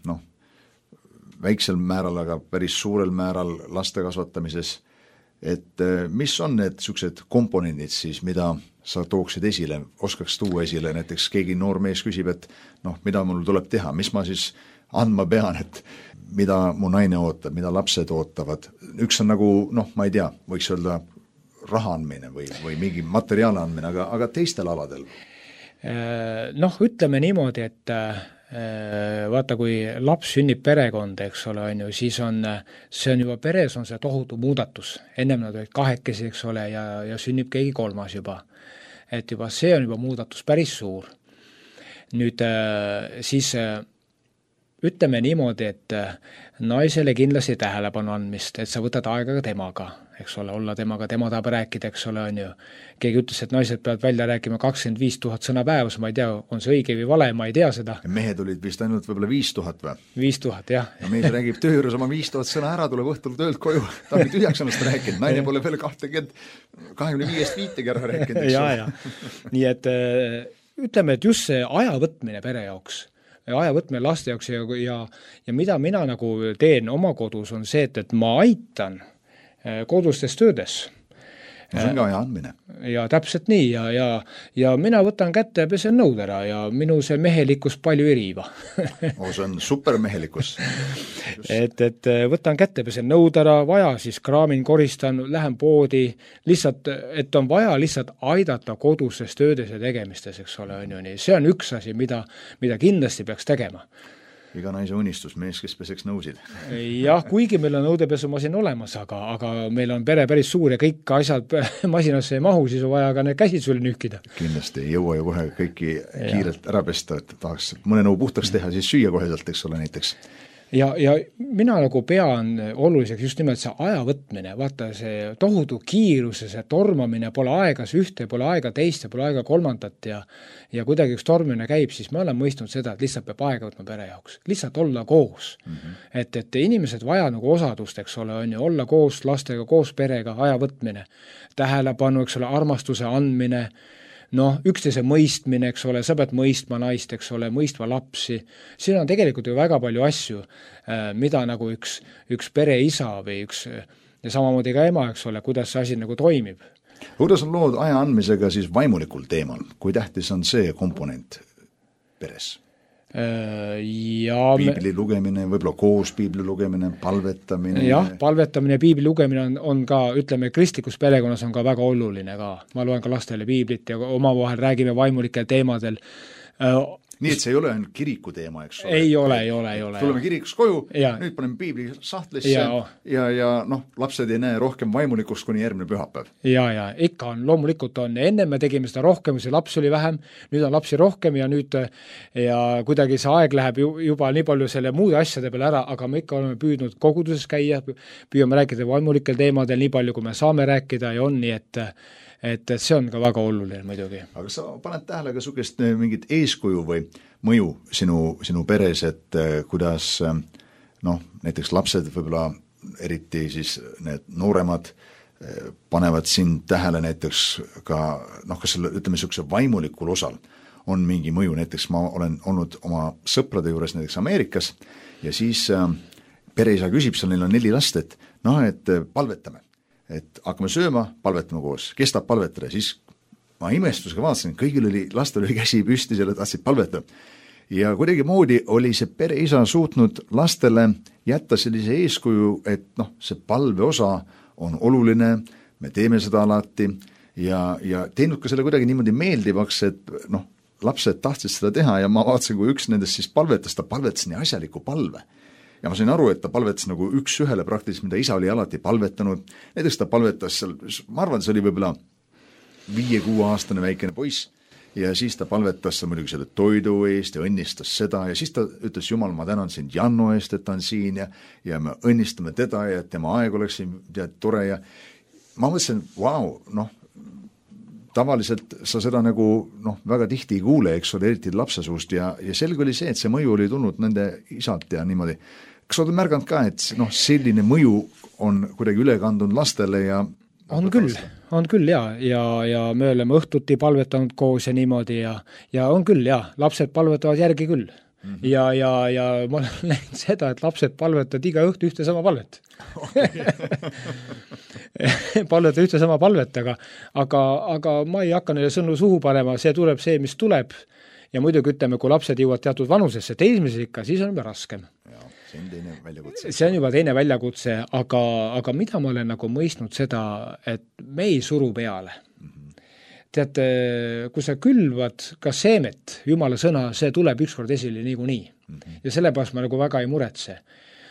väiksel määral, aga päris suurel määral laste kasvatamises, et mis on need niisugused komponendid siis, mida sa tooksid esile, oskaks tuua esile, näiteks keegi noor mees küsib, et mida mul tuleb teha, mis ma siis andma pean, et mida mu naine ootab, mida lapsed ootavad. Üks on nagu, ma ei tea, võiks öelda raha andmine või mingi materiaal andmine, aga teistel aladel? Ütleme niimoodi, et vaata, kui laps sünnib perekonda, eks ole, on ju, siis see on juba peres on see tohutu muudatus. Ennem nad olid 2, eks ole, ja sünnib keegi 3 juba. Et juba see on juba muudatus päris suur. Nüüd siis ütleme niimoodi, et naisele kindlasti tähelepanu andmist, et sa võtad aega ka temaga, eks ole, olla temaga, tema tahab rääkida, eks ole, on ju. Keegi ütles, et naised peavad välja rääkima 25 000 sõna päevas, ma ei tea, on see õige või vale, ma ei tea seda. Ja mehed olid vist ainult võib-olla 5000 või? 5000, jah. Ja mees räägib töö juures oma 5000 sõna ära, tuleb õhtul töölt koju, ta on tühjaks ennast rääkinud, naine pole veel 25 ära rääkinud. Ja. Nii et ütleme, et just see aja võtmine pere jaoks, aja võtmine laste jaoks ja mida mina nagu teen oma kodus on see, et ma aitan kodustes töödes. See on ka aja andmine. Ja täpselt nii ja mina võtan kätte ja pesen nõud ära ja minu see mehelikkus palju ei riiva. See on super mehelikkus. et võtan kätte, pesen nõud ära, vaja siis kraamin, koristan, lähen poodi, lihtsalt, et on vaja lihtsalt aidata kodustes töödes ja tegemistes, eks ole, on ju nii. See on üks asi, mida kindlasti peaks tegema. Iga naise unistus, mees, kes peseks nõusid. Jah, kuigi meil on nõudepesumasin olemas, aga meil on pere päris suur ja kõik asjad masinasse ei mahu, siis on vaja ka need käsid sulle nühkida. Kindlasti ei jõua ju kohe kõiki kiirelt ära pesta, et tahaks mõne nõu puhtaks teha, siis süüa kohe sealt, eks ole, näiteks. Ja mina nagu pean oluliseks just nimelt see aja võtmine, vaata see tohutu kiirus ja see tormamine, pole aegas ühte, pole aega teist ja pole aega kolmandat ja kuidagi üks tormine käib, siis ma olen mõistnud seda, et lihtsalt peab aega võtma pere jaoks, lihtsalt olla koos. Et inimesed vaja nagu osadust, eks ole, on ju, olla koos lastega, koos perega, aja võtmine, tähelepanu, eks ole, armastuse andmine, üksteise mõistmine, eks ole, sa pead mõistma naist, eks ole, mõistma lapsi. Siin on tegelikult ju väga palju asju, mida nagu üks pere isa või ja samamoodi ka ema, eks ole, kuidas see asi nagu toimib. Kuidas on lood aja andmisega siis vaimulikul teemal? Kui tähtis on see komponent peres? Ja piibli lugemine, võib-olla koos piibli lugemine, palvetamine. Jah, palvetamine ja piibli lugemine on ka, ütleme, kristlikus perekonnas on ka väga oluline ka. Ma loen ka lastele piiblit ja omavahel räägime vaimulikel teemadel. Nii, et see ei ole ainult kiriku teema, eks ole? Ei ole. Tuleme kirikus koju, ja. Nüüd paneme piibli sahtlisse ja lapsed ei näe rohkem vaimulikust kuni järgmine pühapäev. Ja, ikka on, loomulikult on. Enne me tegime seda rohkem, kui see laps oli vähem, nüüd on lapsi rohkem ja nüüd ja kuidagi see aeg läheb juba nii palju selle muude asjade peale ära, aga me ikka oleme püüdnud koguduses käia, püüame rääkida vaimulikel teemadel nii palju, kui me saame rääkida ja on nii, et see on ka väga oluline muidugi. Aga sa paned tähele ka sugust mingit eeskuju või mõju sinu peres, et kuidas näiteks lapsed võib-olla eriti siis need nooremad panevad sind tähele näiteks ka kas selle, ütleme, suguse vaimulikul osal on mingi mõju, näiteks ma olen olnud oma sõprade juures näiteks Ameerikas ja siis pereisa küsib seal, neil on 4 last, et palvetame. Et hakkame sööma, palvetame koos, kes tahab palvetada, siis ma imestusega vaatasin, lastel oli käsi püsti, selle tahtsid palvetada. Ja kuidagi moodi oli see pereisa suutnud lastele jätta sellise eeskuju, et see palve osa on oluline, me teeme seda alati ja teinud ka selle kuidagi niimoodi meeldivaks, et lapsed tahtsid seda teha ja ma vaatasin, kui üks nendest siis palvetas, ta palvetas nii asjaliku palve. Ja ma sain aru, et ta palvetas nagu üks ühele praktiliselt, mida isa oli alati palvetanud. Näiteks ta palvetas seal, ma arvan, see oli võib-olla 5-6 aastane väikene poiss ja siis ta palvetas muidugi selle toidu eest ja õnnistas seda ja siis ta ütles, Jumal, ma tänan sind Janno eest, et ta on siin ja me õnnistame teda ja et tema aeg oleks siin tore ja ma mõtlesin, tavaliselt sa seda nagu väga tihti ei kuule, eks ole, eriti lapse suust ja selge oli see, et see mõju oli tulnud nende isalt ja niimoodi. Kas sa oled märganud ka, et selline mõju on kuidagi üle kandunud lastele ja on küll ja me oleme õhtuti palvetanud koos ja niimoodi ja on küll lapsed palvetavad järgi küll. Ja ma olen näinud seda, et lapsed palvetavad iga õhtu ühte sama palvet. Palvetada ühte sama palvet, aga ma ei hakka neile sõnu suhu panema, see tuleb see, mis tuleb ja muidugi ütleme, kui lapsed jõuavad teatud vanusesse, teismeses ikka, siis on juba raskem. See on teine väljakutse. See on juba teine väljakutse, aga mida ma olen nagu mõistnud seda, et me ei suru peale. Tead, kui sa külvad ka seemet, Jumala sõna, see tuleb ükskord esile niikuinii. Ja sellepärast ma nagu väga ei muretse.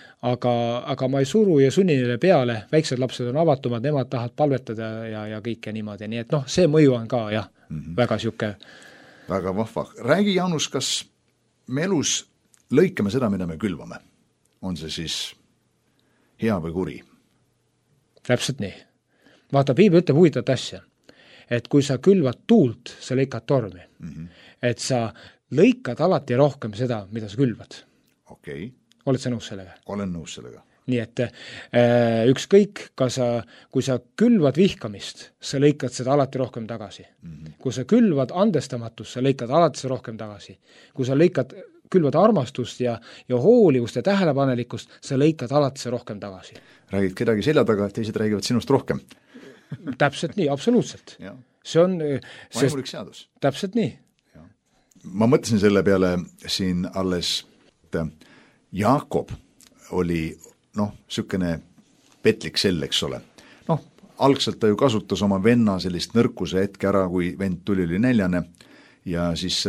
Aga ma ei suru ja sunni neile peale, väiksed lapsed on avatumad, nemad tahavad palvetada ja kõike niimoodi. Nii et see mõju on ka väga siuke. Väga vahva. Räägi, Jaanus, kas me elus lõikame seda, mida me külvame? On see siis hea või kuri? Täpselt nii. Vaata, piibel ütleb huvitavat asja, et kui sa külvad tuult, sa lõikad tormi. Et sa lõikad alati rohkem seda, mida sa külvad. Okei. Oled sa nõus sellega? Olen nõus sellega. Nii et ükskõik, kui sa külvad vihkamist, sa lõikad seda alati rohkem tagasi. Kui sa külvad andestamatust, sa lõikad alati seda rohkem tagasi. Kui sa külvad armastust ja hoolivust ja tähelepanelikkust, sa lõikad alati seda rohkem tagasi. Räägid kedagi selja taga, teised räägivad sinust rohkem. Täpselt nii, absoluutselt. See on vaimulik seadus. Täpselt nii. Ma mõtlesin selle peale siin alles, et Jaakob oli sükene petlik sell, eks ole. Algselt ta ju kasutas oma venna sellist nõrkuse hetke ära, kui vend tuli oli näljane ja siis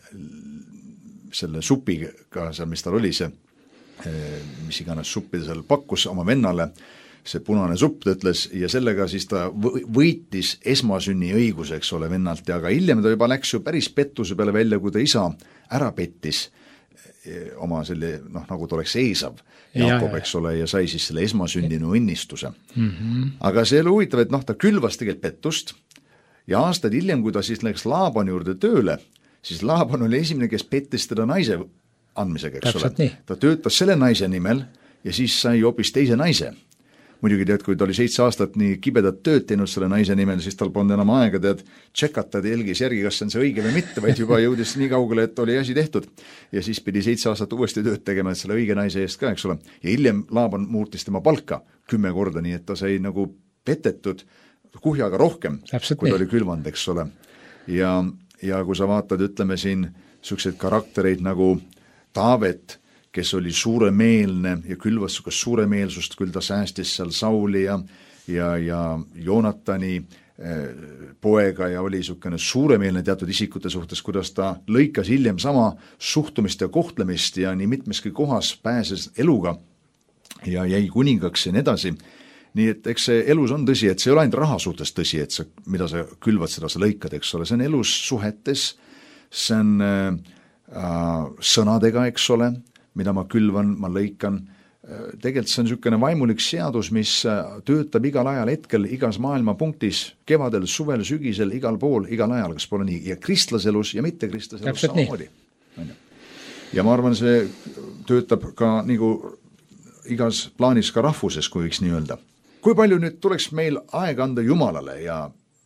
selle supiga seal, mis tal oli see, mis iganes suppi ta seal pakkus oma vennale, see punane supp, ta ütles, ja sellega siis ta võitis esmasünni õiguse, eks ole, vennalt, ja aga hiljem ta juba läks ju päris pettuse peale välja, kui ta isa ära pettis oma selle, nagu ta oleks Eesav Jaakob, eks ole, ja sai siis selle esmasünninu õnnistuse. Aga see oli huvitav, et ta külvas tegelikult pettust ja aastaid hiljem, kui ta siis läks Laabani juurde tööle, siis Laaban oli esimene, kes pettis teda naise andmisega, eks ole. Ta töötas selle naise nimel ja siis sai hoopis teise naise. Muidugi tead, kui ta oli 7 aastat nii kibedat tööd teinud selle naise nimel, siis tal polnud enam aega tšekata jälgis järgi, kas see on see õige või mitte, vaid juba jõudis nii kaugele, et oli asi tehtud. Ja siis pidi 7 aastat uuesti tööd tegema, et selle õige naise eest ka, eks ole. Ja hiljem Laaban muutis tema palka 10 korda, nii et ta sai nagu petetud kuhjaga rohkem, kui ta oli külvand, eks ole. Ja kui sa vaatad, ütleme siin selliseid karaktereid nagu Taavet, kes oli suuremeelne ja külvas suuremeelsust, küll ta säästis seal Sauli ja Joonatani poega ja oli niisugune suuremeelne teatud isikute suhtes, kuidas ta lõikas hiljem sama suhtumist ja kohtlemist ja nii mitmeski kohas pääses eluga ja jäi kuningaks ja nii edasi. Nii et eks see elus on tõsi, et see ei ole ainult raha suhtes tõsi, et sa, mida sa külvad, seda sa lõikad, eks ole, see on elus suhetes, see on sõnadega, eks ole, mida ma külvan, ma lõikan. Tegelikult see on niisugune vaimulik seadus, mis töötab igal ajal hetkel, igas maailma punktis, kevadel, suvel, sügisel, igal pool, igal ajal, kas pole nii, ja kristlaselus ja mitte kristlaselus samamoodi. Ja ma arvan, see töötab ka nagu igas plaanis ka rahvuses, kui võiks nii öelda. Kui palju nüüd tuleks meil aega anda Jumalale ja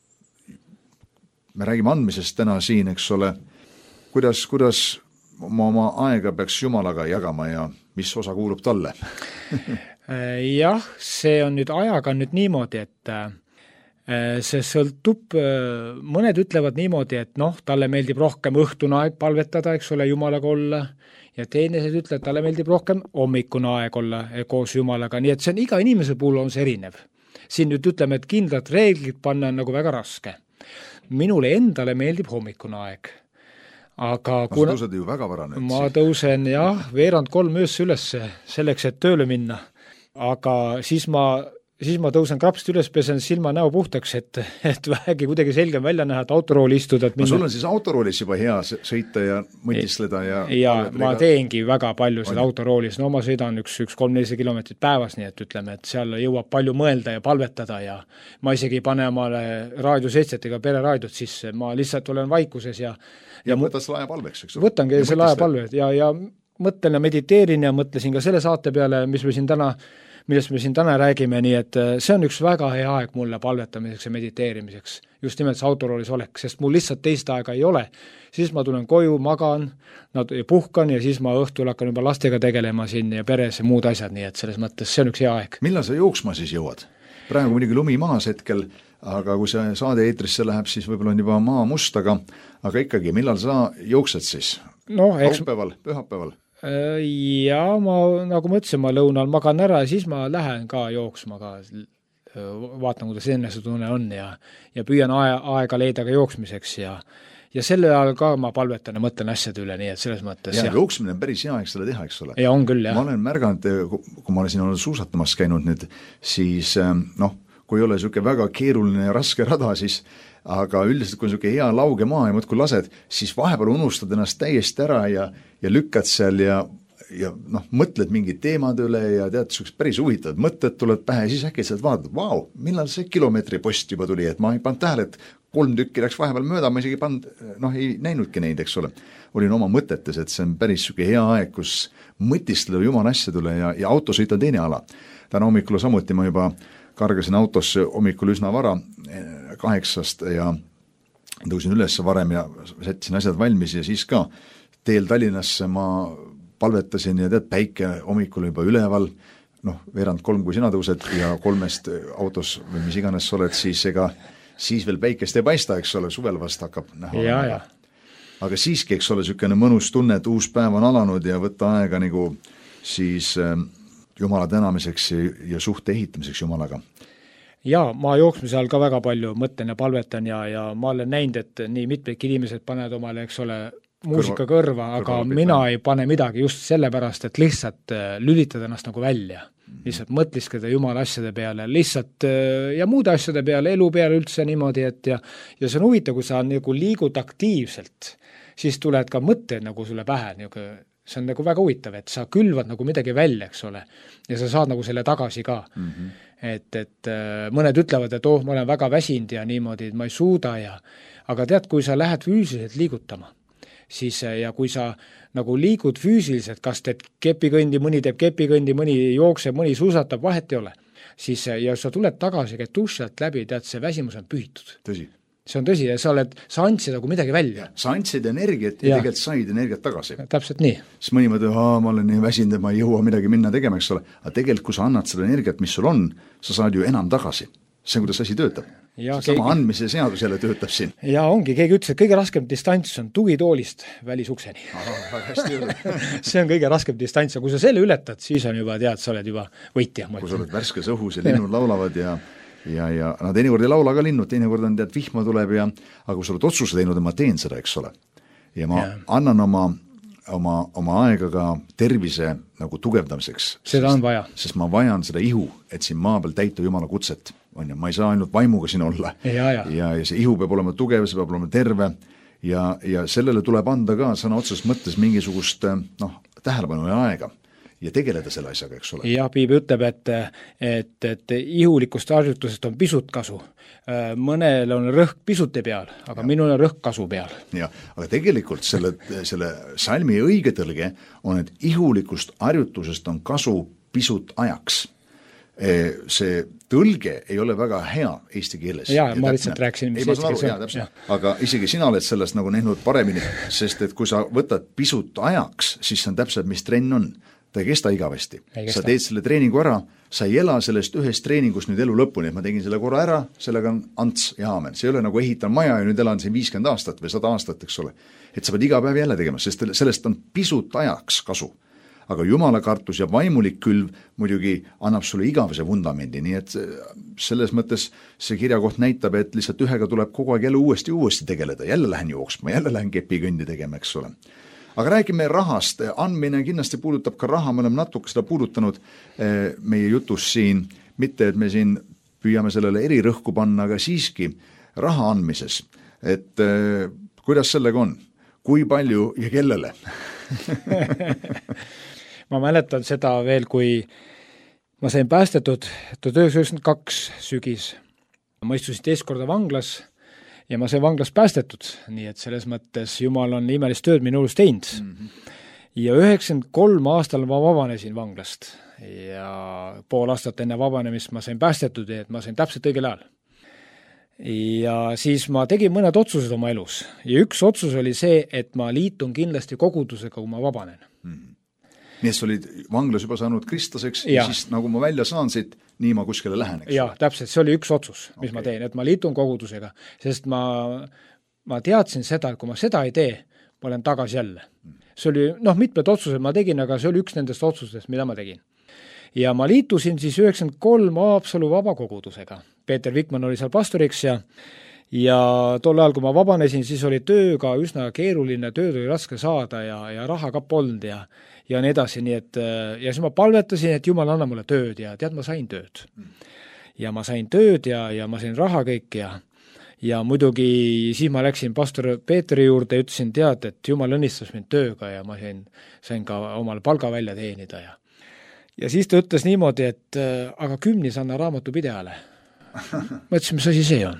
me räägime andmisest täna siin, eks ole, kuidas ma oma aega peaks Jumalaga jagama ja mis osa kuulub talle? Jah, see on nüüd ajaga nüüd niimoodi, et see sõltub, mõned ütlevad niimoodi, et talle meeldib rohkem õhtune aeg palvetada, eks ole, Jumalaga olla, ja teinesed ütlevad, talle meeldib rohkem hommikune aeg olla koos Jumalaga, nii et see on iga inimese puhul on see erinev. Siin nüüd ütleme, et kindlad reeglid panna on nagu väga raske. Minule endale meeldib hommikune aeg. Aga sa tõused ju väga vara nüüd. Ma tõusen, jah, 2:30 öösse üles selleks, et tööle minna. Aga siis ma tõusen krapsist üles, pesen silma näo puhtaks, et vähegi kuidagi selgem välja näha, et autorooli istuda. Sul on siis autoroolis juba hea sõita ja mõtisleda ja ma teengi väga palju seda autoroolis. Ma sõidan üks 3-4 kilomeetrit päevas, nii et ütleme, et seal jõuab palju mõelda ja palvetada ja ma isegi ei pane omale Raadio 7 ega pereraadiot sisse, ma lihtsalt olen vaikuses ja võtad selle aja palveks, eks? Võtangi selle aja palve ja mõtlen ja mediteerin ja mõtlesin ka selle saate peale, millest me siin täna räägime, nii et see on üks väga hea aeg mulle palvetamiseks ja mediteerimiseks, just nimelt see autoroolis olek, sest mul lihtsalt teist aega ei ole. Siis ma tulen koju, magan, puhkan ja siis ma õhtul hakkan juba lastega tegelema siin ja peres ja muud asjad, nii et selles mõttes see on üks hea aeg. Millal sa jooksma siis jõuad? Praegu muidugi lumi maas hetkel, aga kui see saade eetrisse läheb, siis võib-olla on juba maa must, aga ikkagi, millal sa jooksed siis? Kaupäeval, pühapäeval? Ja ma, nagu ma ütlesin, ma lõunal magan ära ja siis ma lähen ka jooksma ka, vaatan, kuidas enesetunne on ja püüan aega leida ka jooksmiseks ja selle ajal ka ma palvetan ja mõtlen asjade üle, nii et selles mõttes. Ja jooksmine on päris hea, eks selle teha, eks ole. Ja on küll, jah. Ma olen märganud, kui ma olen siin olnud suusatamas käinud nüüd, siis kui ei ole niisugune väga keeruline ja raske rada, siis aga üldiselt, kui on niisugune hea lauge maa ja muudkui lased, siis vahepeal unustad ennast täiesti ära ja lükkad seal ja mõtled mingid teemad üle ja tead, niisugused päris huvitavad mõtted tulevad pähe ja siis äkki sealt vaatad, vau, millal see kilomeetri post juba tuli, et ma ei pannud tähele, et 3 tükki läks vahepeal mööda, ma isegi ei näinudki neid, eks ole. Olin oma mõtetes, et see on päris niisugune hea aeg, kus mõtistleda jumala asjad üle ja autosõit on teine ala. Täna hommikul samuti ma juba kargasin autosse hommikul üsna vara 8 ja tõusin üles varem ja sättisin asjad valmis ja siis ka teel Tallinnasse ma palvetasin ja tead, päike hommikul juba üleval, 2:3, kui sina tõused ja 3 autos või mis iganes oled, siis veel päikest ei paista, eks ole, suvel vast hakkab näha. Aga siiski, eks ole, niisugune mõnus tunne, et uus päev on alanud ja võtta aega nagu siis Jumala tänamiseks ja suhte ehitamiseks Jumalaga. Ja ma jooksmise all ka väga palju mõtlen ja palvetan ja ma olen näinud, et nii mitmedki inimesed panevad omale, eks ole, muusika kõrva, aga mina ei pane midagi just sellepärast, et lihtsalt lülitada ennast nagu välja. Lihtsalt mõtliskeda Jumala asjade peale, lihtsalt ja muude asjade peale, elu peale üldse niimoodi, et ja see on huvitav, kui sa nagu liigud aktiivselt, siis tuled ka mõtted nagu sulle pähe, see on nagu väga huvitav, et sa külvad nagu midagi välja, eks ole, ja sa saad nagu selle tagasi ka. Et mõned ütlevad, et ma olen väga väsinud ja niimoodi, et ma ei suuda aga tead, kui sa lähed füüsiliselt liigutama, siis ja kui sa nagu liigud füüsiliselt, kas teed kepikõndi, mõni teeb kepikõndi, mõni jookseb, mõni suusatab, vahet ei ole, siis ja sa tuled tagasi, käid dušalt läbi, tead, see väsimus on pühitud. Tõsi. See on tõsi ja sa andsid nagu midagi välja. Sa andsid energiat ja tegelikult said energiat tagasi. Täpselt nii. Siis mõni mõte, ma olen nii väsinud, et ma ei jõua midagi minna tegema, eks ole. Aga tegelikult, kui sa annad seda energiat, mis sul on, sa saad ju enam tagasi. see on, kuidas asi töötab. Ja sama andmise seadus jälle töötab siin. Ja ongi, keegi ütles, et kõige raskem distants on tugitoolist välisukseni. Väga hästi öeldud. See on kõige raskem distants ja kui sa selle ületad, siis on juba, tead, sa oled juba võitja. Kui sa oled värskes õhus ja linnud laulavad ja no teinekord ei laula ka linnud, teinekord on tead vihma tuleb aga kui sa oled otsuse teinud ja ma teen seda, eks ole. Ja ma annan oma aega ka tervise nagu tugevdamiseks. Seda on vaja. Sest ma vajan seda ihu, et siin maa peal täita Jumala kutset. Ma ei saa ainult vaimuga siin olla. Ja see ihu peab olema tugev, see peab olema terve ja sellele tuleb anda ka sõna otseses mõttes mingisugust tähelepanu ja aega ja tegeleda selle asjaga, eks ole. Ja Piib ütleb, et ihulikust harjutusest on pisut kasu. Mõnel on rõhk pisute peal, aga minul on rõhk kasu peal. Ja, aga tegelikult selle salmi õige tõlge on, et ihulikust harjutusest on kasu pisut ajaks. See tõlge ei ole väga hea eesti keeles. Ja ma lihtsalt rääkisin, mis eesti keeles on. Aga isegi sina oled sellest nagu näinud paremini, sest et kui sa võtad pisut ajaks, siis see on täpselt, mis trenn on. Ta ei kesta igavesti. Sa teed selle treeningu ära, sa ei ela sellest ühest treeningust nüüd elu lõpuni, et ma tegin selle korra ära, sellega on ants ja aamen. See ei ole nagu ehitan maja ja nüüd elan siin 50 aastat või 100 aastat, eks ole. Et sa pead iga päev jälle tegema, sest sellest on pisut ajaks kasu. Aga Jumala kartus ja vaimulik külv muidugi annab sulle igavese vundamendi, nii et selles mõttes see kirjakoht näitab, et lihtsalt ühega tuleb kogu aeg jälle uuesti tegeleda, jälle lähen jooksma, jälle lähen kepikõndi tegema, eks ole. Aga räägime rahast, andmine kindlasti puudutab ka raha, me oleme natuke seda puudutanud meie jutus siin, mitte et me siin püüame sellele erirõhku panna, aga siiski raha andmises, et kuidas sellega on, kui palju ja kellele? Ma mäletan seda veel, kui ma sain päästetud 1992 sügis. Ma istusin teist korda vanglas ja ma sain vanglas päästetud, nii et selles mõttes Jumal on imelist tööd minu elus teinud. Ja 93 aastal ma vabanesin vanglast ja pool aastat enne vabanemist ma sain päästetud, et ma sain täpselt õigel ajal. Ja siis ma tegin mõned otsused oma elus ja üks otsus oli see, et ma liitun kindlasti kogudusega, kui ma vabanen. Nii et sa olid vanglas juba saanud kristlaseks ja siis nagu ma välja saan siit, nii ma kuskile lähen, eks? Ja, täpselt, see oli üks otsus, mis ma teen, et ma liitun kogudusega, sest ma teadsin seda, et kui ma seda ei tee, ma olen tagasi jälle. See oli, mitmed otsused ma tegin, aga see oli üks nendest otsustest, mida ma tegin. Ja ma liitusin siis 93 Haapsalu vabakogudusega. Peeter Vikman oli seal pastoriks ja tol ajal, kui ma vabanesin, siis oli tööga üsna keeruline, tööd oli raske saada ja raha ka polnud ja nii edasi, nii et ja siis ma palvetasin, et Jumal anna mulle tööd ja tead, ma sain tööd. Ja ma sain tööd ja ma sain raha kõik ja muidugi siis ma läksin pastor Peetri juurde ja ütlesin, tead, et Jumal õnnistas mind tööga ja ma sain ka omal palga välja teenida ja siis ta ütles niimoodi, et aga 10 anna raamatupidajale. Ma ütlesin, mis asi see on?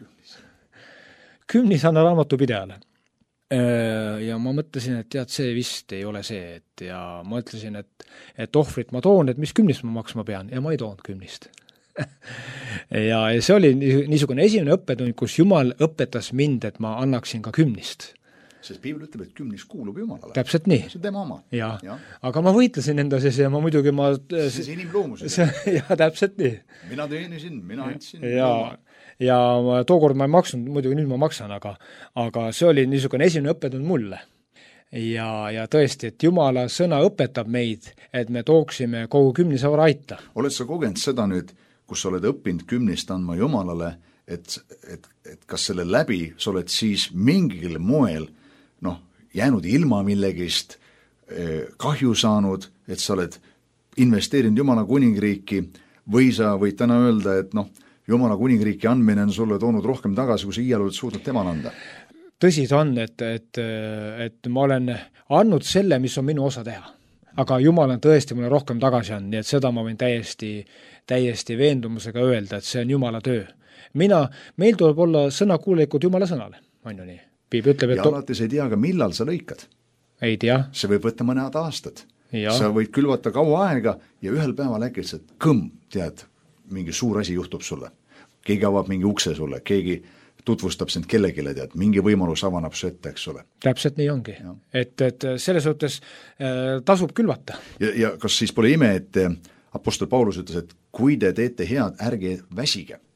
10 anna raamatupidajale. Ja ma mõtlesin, et tead, see vist ei ole see, ja ma ütlesin, et ohvrit ma toon, et mis 10 ma maksma pean, ja ma ei toonud 10. ja see oli niisugune esimene õppetund, kus Jumal õpetas mind, et ma annaksin ka 10. Sest Piibel ütleb, et 10 kuulub Jumalale. Täpselt nii. See on tema oma. Ja. Aga ma võitlesin enda sees ja ma muidugi see inimloomus. Ja täpselt nii. Mina teenisin, mina andsin. Ja tookord ma ei maksnud, muidugi nüüd ma maksan, aga see oli niisugune esimene õppetund mulle. Ja tõesti, et Jumala sõna õpetab meid, et me tooksime kogu 10 saura aita. Oled sa kogenud seda nüüd, kus sa oled õppinud 10 andma Jumalale, et kas selle läbi sa oled siis mingil moel jäänud ilma millegist, kahju saanud, et sa oled investeerinud Jumala kuningriiki või sa võid täna öelda, et Jumala kuningriiki andmine on sulle toonud rohkem tagasi, kui sa iial oled suutnud temal anda? Tõsi ta on, et ma olen andnud selle, mis on minu osa teha. Aga Jumal on tõesti mulle rohkem tagasi andnud, nii et seda ma võin täiesti veendumusega öelda, et see on Jumala töö. Meil tuleb olla sõnakuulelikud Jumala sõnale, on ju nii? Piib ütleb, ja alati sa ei tea, aga millal sa lõikad. Ei tea. See võib võtta mõned aastad. Ja. Sa võid külvata kaua aega ja ühel päeval äkitselt tead, mingi suur asi juhtub sulle. Keegi avab mingi ukse sulle, keegi tutvustab sind kellegile, tead, mingi võimalus avanab su ette, eks ole. Täpselt nii ongi. Et selles suhtes tasub külvata. Ja kas siis pole ime, et apostel Paulus ütles, et kui te teete head, ärge väsige.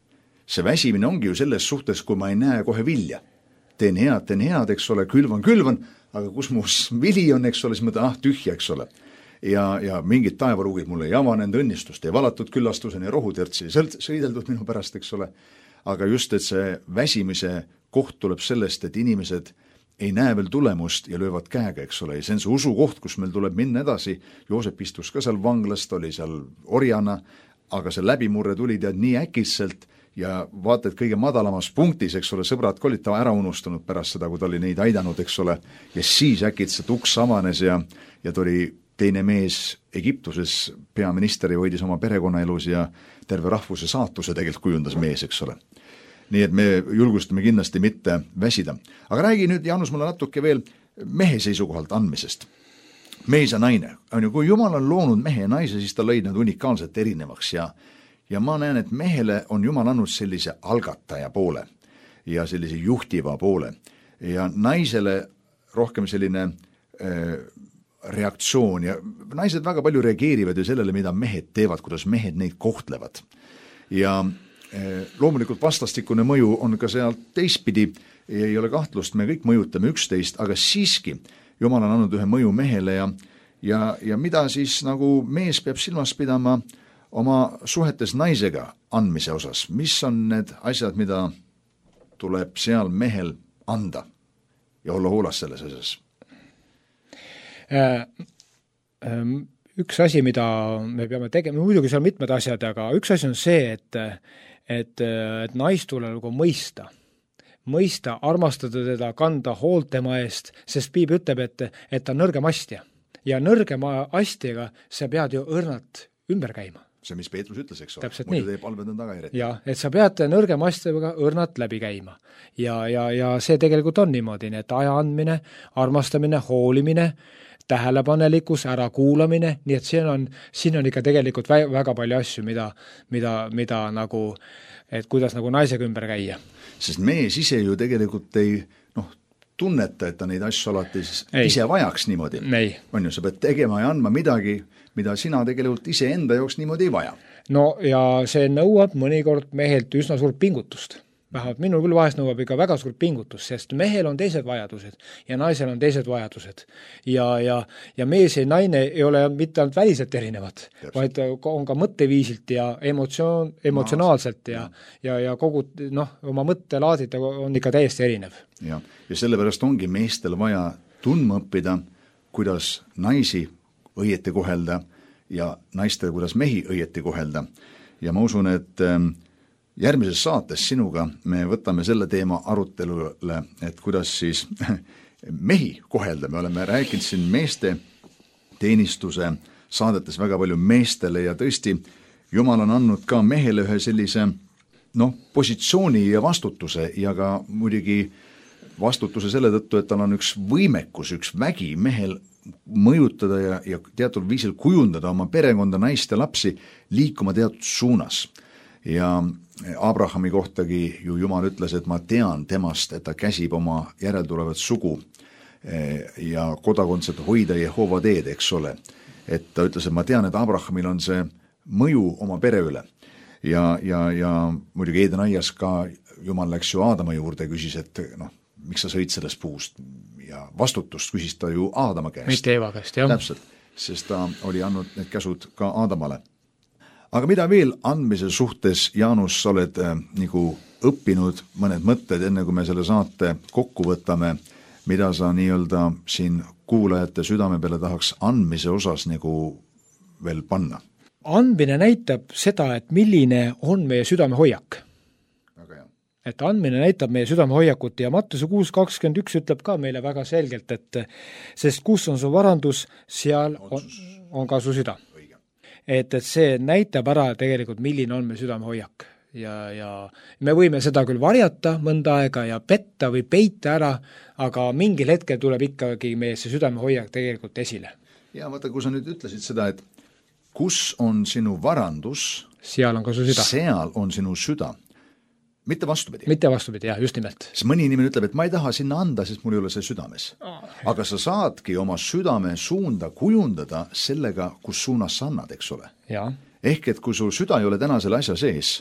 see väsimine ongi ju selles suhtes, kui ma ei näe kohe vilja. Teen head, eks ole, külvan, aga kus mu vili on, eks ole, siis mõtlen, tühja, eks ole. Ja mingid taevaruugid mulle ei avanenud õnnistust, ei valatud küllastuseni, rohutertsi sõideldud minu pärast, eks ole. Aga just, et see väsimise koht tuleb sellest, et inimesed ei näe veel tulemust ja löövad käega, eks ole. Ja see on see usukoht, kus meil tuleb minna edasi. Joosep istus ka seal vanglast, oli seal orjana, aga see läbimurre tuli tead nii äkitselt ja vaata, et kõige madalamas punktis, eks ole, sõbrad olid ta ära unustanud pärast seda, kui ta oli neid aidanud, eks ole. Ja siis äkitselt uks avanes ja ta oli teine mees Egiptuses, peaminister ja hoidis oma perekonnaelus ja terve rahvuse saatuse tegelikult kujundas mees, eks ole. Nii et me julgustame kindlasti mitte väsida. Aga räägi nüüd, Jaanus, mulle natuke veel mehe seisukohalt andmisest. Mees ja naine. Kui Jumal on loonud mehe ja naise, siis ta lõi nad unikaalselt erinevaks ja ma näen, et mehele on Jumal andnud sellise algataja poole ja sellise juhtiva poole ja naisele rohkem selline reaktsioon ja naised väga palju reageerivad ju sellele, mida mehed teevad, kuidas mehed neid kohtlevad. Ja loomulikult vastastikune mõju on ka sealt teistpidi, ei ole kahtlust, me kõik mõjutame üksteist, aga siiski Jumal on andnud ühe mõju mehele ja mida siis nagu mees peab silmas pidama oma suhetes naisega andmise osas. Mis on need asjad, mida tuleb seal mehel anda ja olla hoolas selles asjas? Üks asi, mida me peame tegema, muidugi seal mitmed asjad, aga üks asi on see, et naist tuleb nagu mõista, armastada teda, kanda hoolt tema eest, sest Piib ütleb, et ta on nõrgem astja. Ja nõrgema astjaga sa pead ju õrnalt ümber käima. See, mis Peetrus ütles, eks ole. Täpselt nii. Muidu teeb halved on tagajärjed. Ja, et sa pead nõrgem astjaga õrnalt läbi käima. Ja see tegelikult on niimoodi, et aja andmine, armastamine, hoolimine, tähelepanelikkus, ära kuulamine, nii et siin on ikka tegelikult väga palju asju, mida nagu, et kuidas nagu naisega ümber käia. Sest mees ise ju tegelikult ei tunneta, et ta neid asju alati ise vajaks niimoodi. On ju, sa pead tegema ja andma midagi, mida sina tegelikult ise enda jooks niimoodi ei vaja. No ja see nõuab mõnikord mehelt üsna suurt pingutust. Vähemalt minul küll vahest nõuab ikka väga suurt pingutus, sest mehel on teised vajadused ja naisel on teised vajadused. Ja mees ja naine ei ole mitte ainult väliselt erinevad, vaid on ka mõtteviisilt ja emotsionaalselt ja kogu oma mõttelaadid on ikka täiesti erinev. Ja sellepärast ongi meestel vaja tundma õppida, kuidas naisi õieti kohelda ja naistel, kuidas mehi õieti kohelda. Ja ma usun, et järgmises saates sinuga me võtame selle teema arutelule, et kuidas siis mehi kohelda. Me oleme rääkinud siin meeste teenistuse saadetes väga palju meestele ja tõesti Jumal on andnud ka mehele ühe sellise positsiooni ja vastutuse ja ka muidugi vastutuse selle tõttu, et tal on üks võimekus, üks vägi mehel mõjutada ja teatud viisil kujundada oma perekonda, naist ja lapsi liikuma teatud suunas. Ja Abrahami kohtagi ju Jumal ütles, et ma tean temast, et ta käsib oma järeltulevat sugu ja kodakondset hoida Jehova teed, eks ole. Et ta ütles, et ma tean, et Abrahamil on see mõju oma pere üle. Ja muidugi Eeden aias ka Jumal läks ju Aadama juurde ja küsis, et miks sa sõid sellest puust ja vastutust küsis ta ju Aadama käest. Mitte Eeva käest, jah. Täpselt, sest ta oli andnud need käsud ka Aadamale. Aga mida veel andmise suhtes, Jaanus, sa oled nagu õppinud mõned mõtted, enne kui me selle saate kokku võtame, mida sa nii-öelda siin kuulajate südame peale tahaks andmise osas nagu veel panna? Andmine näitab seda, et milline on meie südame hoiak. Et andmine näitab meie südame hoiakut ja Mattuse 6.21 ütleb ka meile väga selgelt, et sest kus on su varandus, seal on ka su süda. Et see näitab ära tegelikult, milline on meie südame hoiak. Ja me võime seda küll varjata mõnda aega ja petta või peita ära, aga mingil hetkel tuleb ikkagi meie see südame hoiak tegelikult esile. Ja vaata, kui sa nüüd ütlesid seda, et kus on sinu varandus, seal on ka su süda. Seal on sinu süda. Mitte vastupidi. Mitte vastupidi, jah, just nimelt. Siis mõni inimene ütleb, et ma ei taha sinna anda, sest mul ei ole see südames. Aga sa saadki oma südame suunda kujundada sellega, kus suunas sa annad, eks ole. Ja. Ehk, et kui su süda ei ole täna selle asja sees,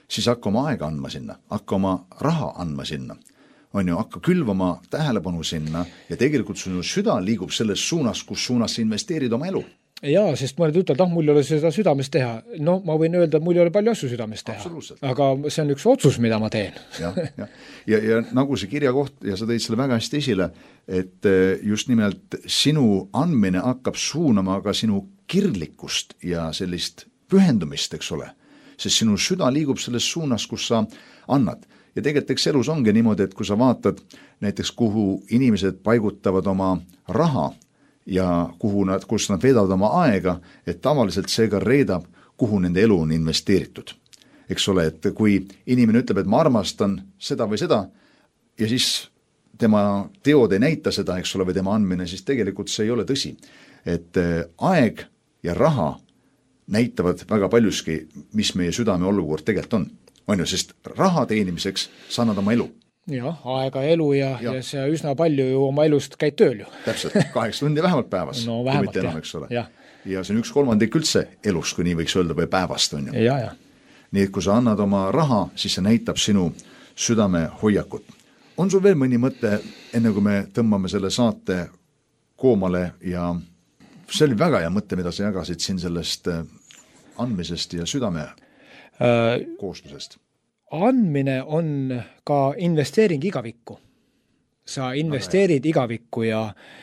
siis hakka oma aega andma sinna, hakka oma raha andma sinna. On ju, hakka külvama tähelepanu sinna ja tegelikult sinu süda liigub selles suunas, kus suunas sa investeerid oma elu. Jaa, sest mõned ütlevad, mul ei ole seda südames teha. No ma võin öelda, et mul ei ole palju asju südames teha. Aga see on üks otsus, mida ma teen. ja nagu see kirja koht, ja sa tõid selle väga hästi esile, et just nimelt sinu andmine hakkab suunama ka sinu kirglikkust ja sellist pühendumist, eks ole. Sest sinu süda liigub selles suunas, kus sa annad. Ja tegelikult elus ongi niimoodi, et kui sa vaatad näiteks, kuhu inimesed paigutavad oma raha, ja kus nad veedavad oma aega, et tavaliselt see ka reedab, kuhu nende elu on investeeritud. Eks ole, et kui inimene ütleb, et ma armastan seda või seda, ja siis tema teod ei näita seda, eks ole, või tema andmine, siis tegelikult see ei ole tõsi. Et aeg ja raha näitavad väga paljuski, mis meie südame olukord tegelikult on. On ju, sest raha teenimiseks sa annad oma elu. Jah, aega elu ja see üsna palju ju oma elust käid tööl ju. Täpselt, 8 tundi vähemalt päevas. No vähemalt, enam, eks ole. Ja see on 1/3 üldse elust, kui nii võiks öelda, või päevast on ju. Ja. Nii et kui sa annad oma raha, siis see näitab sinu südame hoiakut. On sul veel mõni mõte, enne kui me tõmbame selle saate koomale ja see oli väga hea mõte, mida sa jagasid siin sellest andmisest ja südame kooslusest? Andmine on ka investeering igavikku. Sa investeerid igavikku ja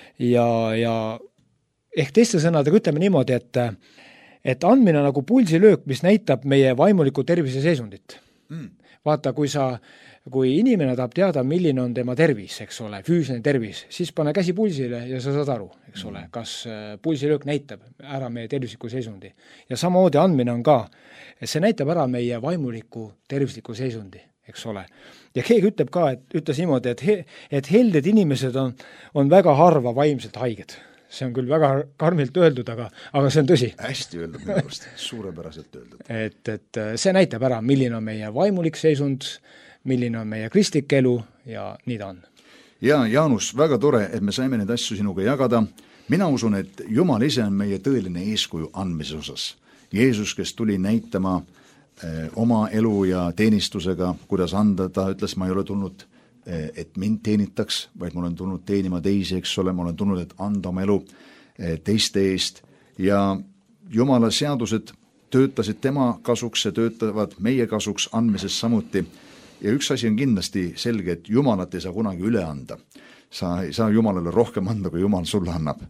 ehk teiste sõnadega ütleme niimoodi, et andmine on nagu pulsilöök, mis näitab meie vaimuliku tervise seisundit. Vaata, kui inimene tahab teada, milline on tema tervis, eks ole, füüsiline tervis, siis pane käsi pulsile ja sa saad aru, eks ole, kas pulsilöök näitab ära meie tervisliku seisundi. Ja samamoodi andmine on ka, see näitab ära meie vaimuliku tervisliku seisundi, eks ole. Ja keegi ütleb ka, ütles niimoodi, et helded inimesed on väga harva vaimselt haiged. See on küll väga karmilt öeldud, aga see on tõsi. Hästi öeldud minu arust, suurepäraselt öeldud. Et see näitab ära, milline on meie vaimulik seisund, milline on meie kristlik elu ja nii ta on. Ja Jaanus, väga tore, et me saime neid asju sinuga jagada. Mina usun, et Jumal ise on meie tõeline eeskuju andmise osas. Jeesus, kes tuli näitama oma elu ja teenistusega, kuidas anda, ta ütles, ma ei ole tulnud, et mind teenitaks, vaid ma olen tulnud teenima teisi, eks ole, ma olen tulnud, et anda oma elu teiste eest ja Jumala seadused töötasid tema kasuks ja töötavad meie kasuks andmises samuti. Ja üks asi on kindlasti selge, et Jumalat ei saa kunagi üle anda. Sa ei saa Jumalale rohkem anda, kui Jumal sulle annab.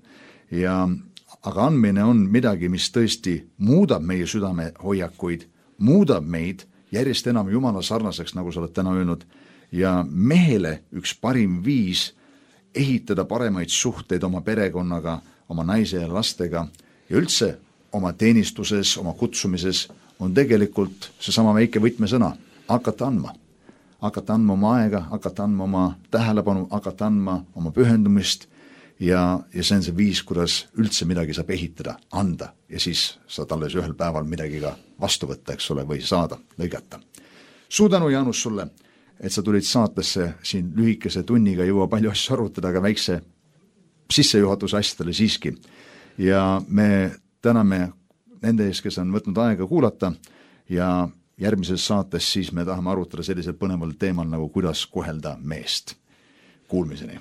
Aga andmine on midagi, mis tõesti muudab meie südame hoiakuid, muudab meid järjest enam Jumala sarnaseks, nagu sa oled täna öelnud, ja mehele üks parim viis ehitada paremaid suhteid oma perekonnaga, oma naise ja lastega ja üldse oma teenistuses, oma kutsumises on tegelikult seesama väike võtmesõna, hakata andma. Hakata andma oma aega, hakata andma oma tähelepanu, hakata andma oma pühendumist ja see on see viis, kuidas üldse midagi saab ehitada, anda ja siis saad alles ühel päeval midagi ka vastu võtta, eks ole, või saada, lõigata. Suur tänu, Jaanus, sulle, et sa tulid saatesse siin lühikese tunniga, jõua palju asju arutada, aga väikse sissejuhatuse asjadele siiski. Ja me täname nende ees, kes on võtnud aega kuulata ja järgmises saates siis me tahame arutada sellisel põneval teemal nagu kuidas kohelda meest. Kuulmiseni.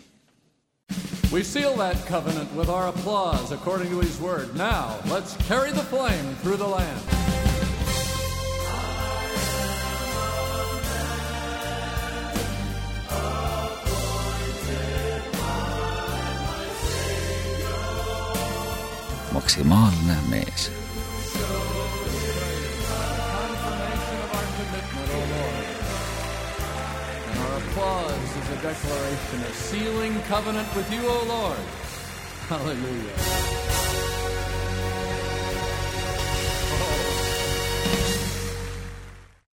We seal that covenant with our applause according to his word. Now, let's carry the flame through the land. Maksimaalne mees. Applause is a declaration of sealing covenant with you, O Lord. Hallelujah.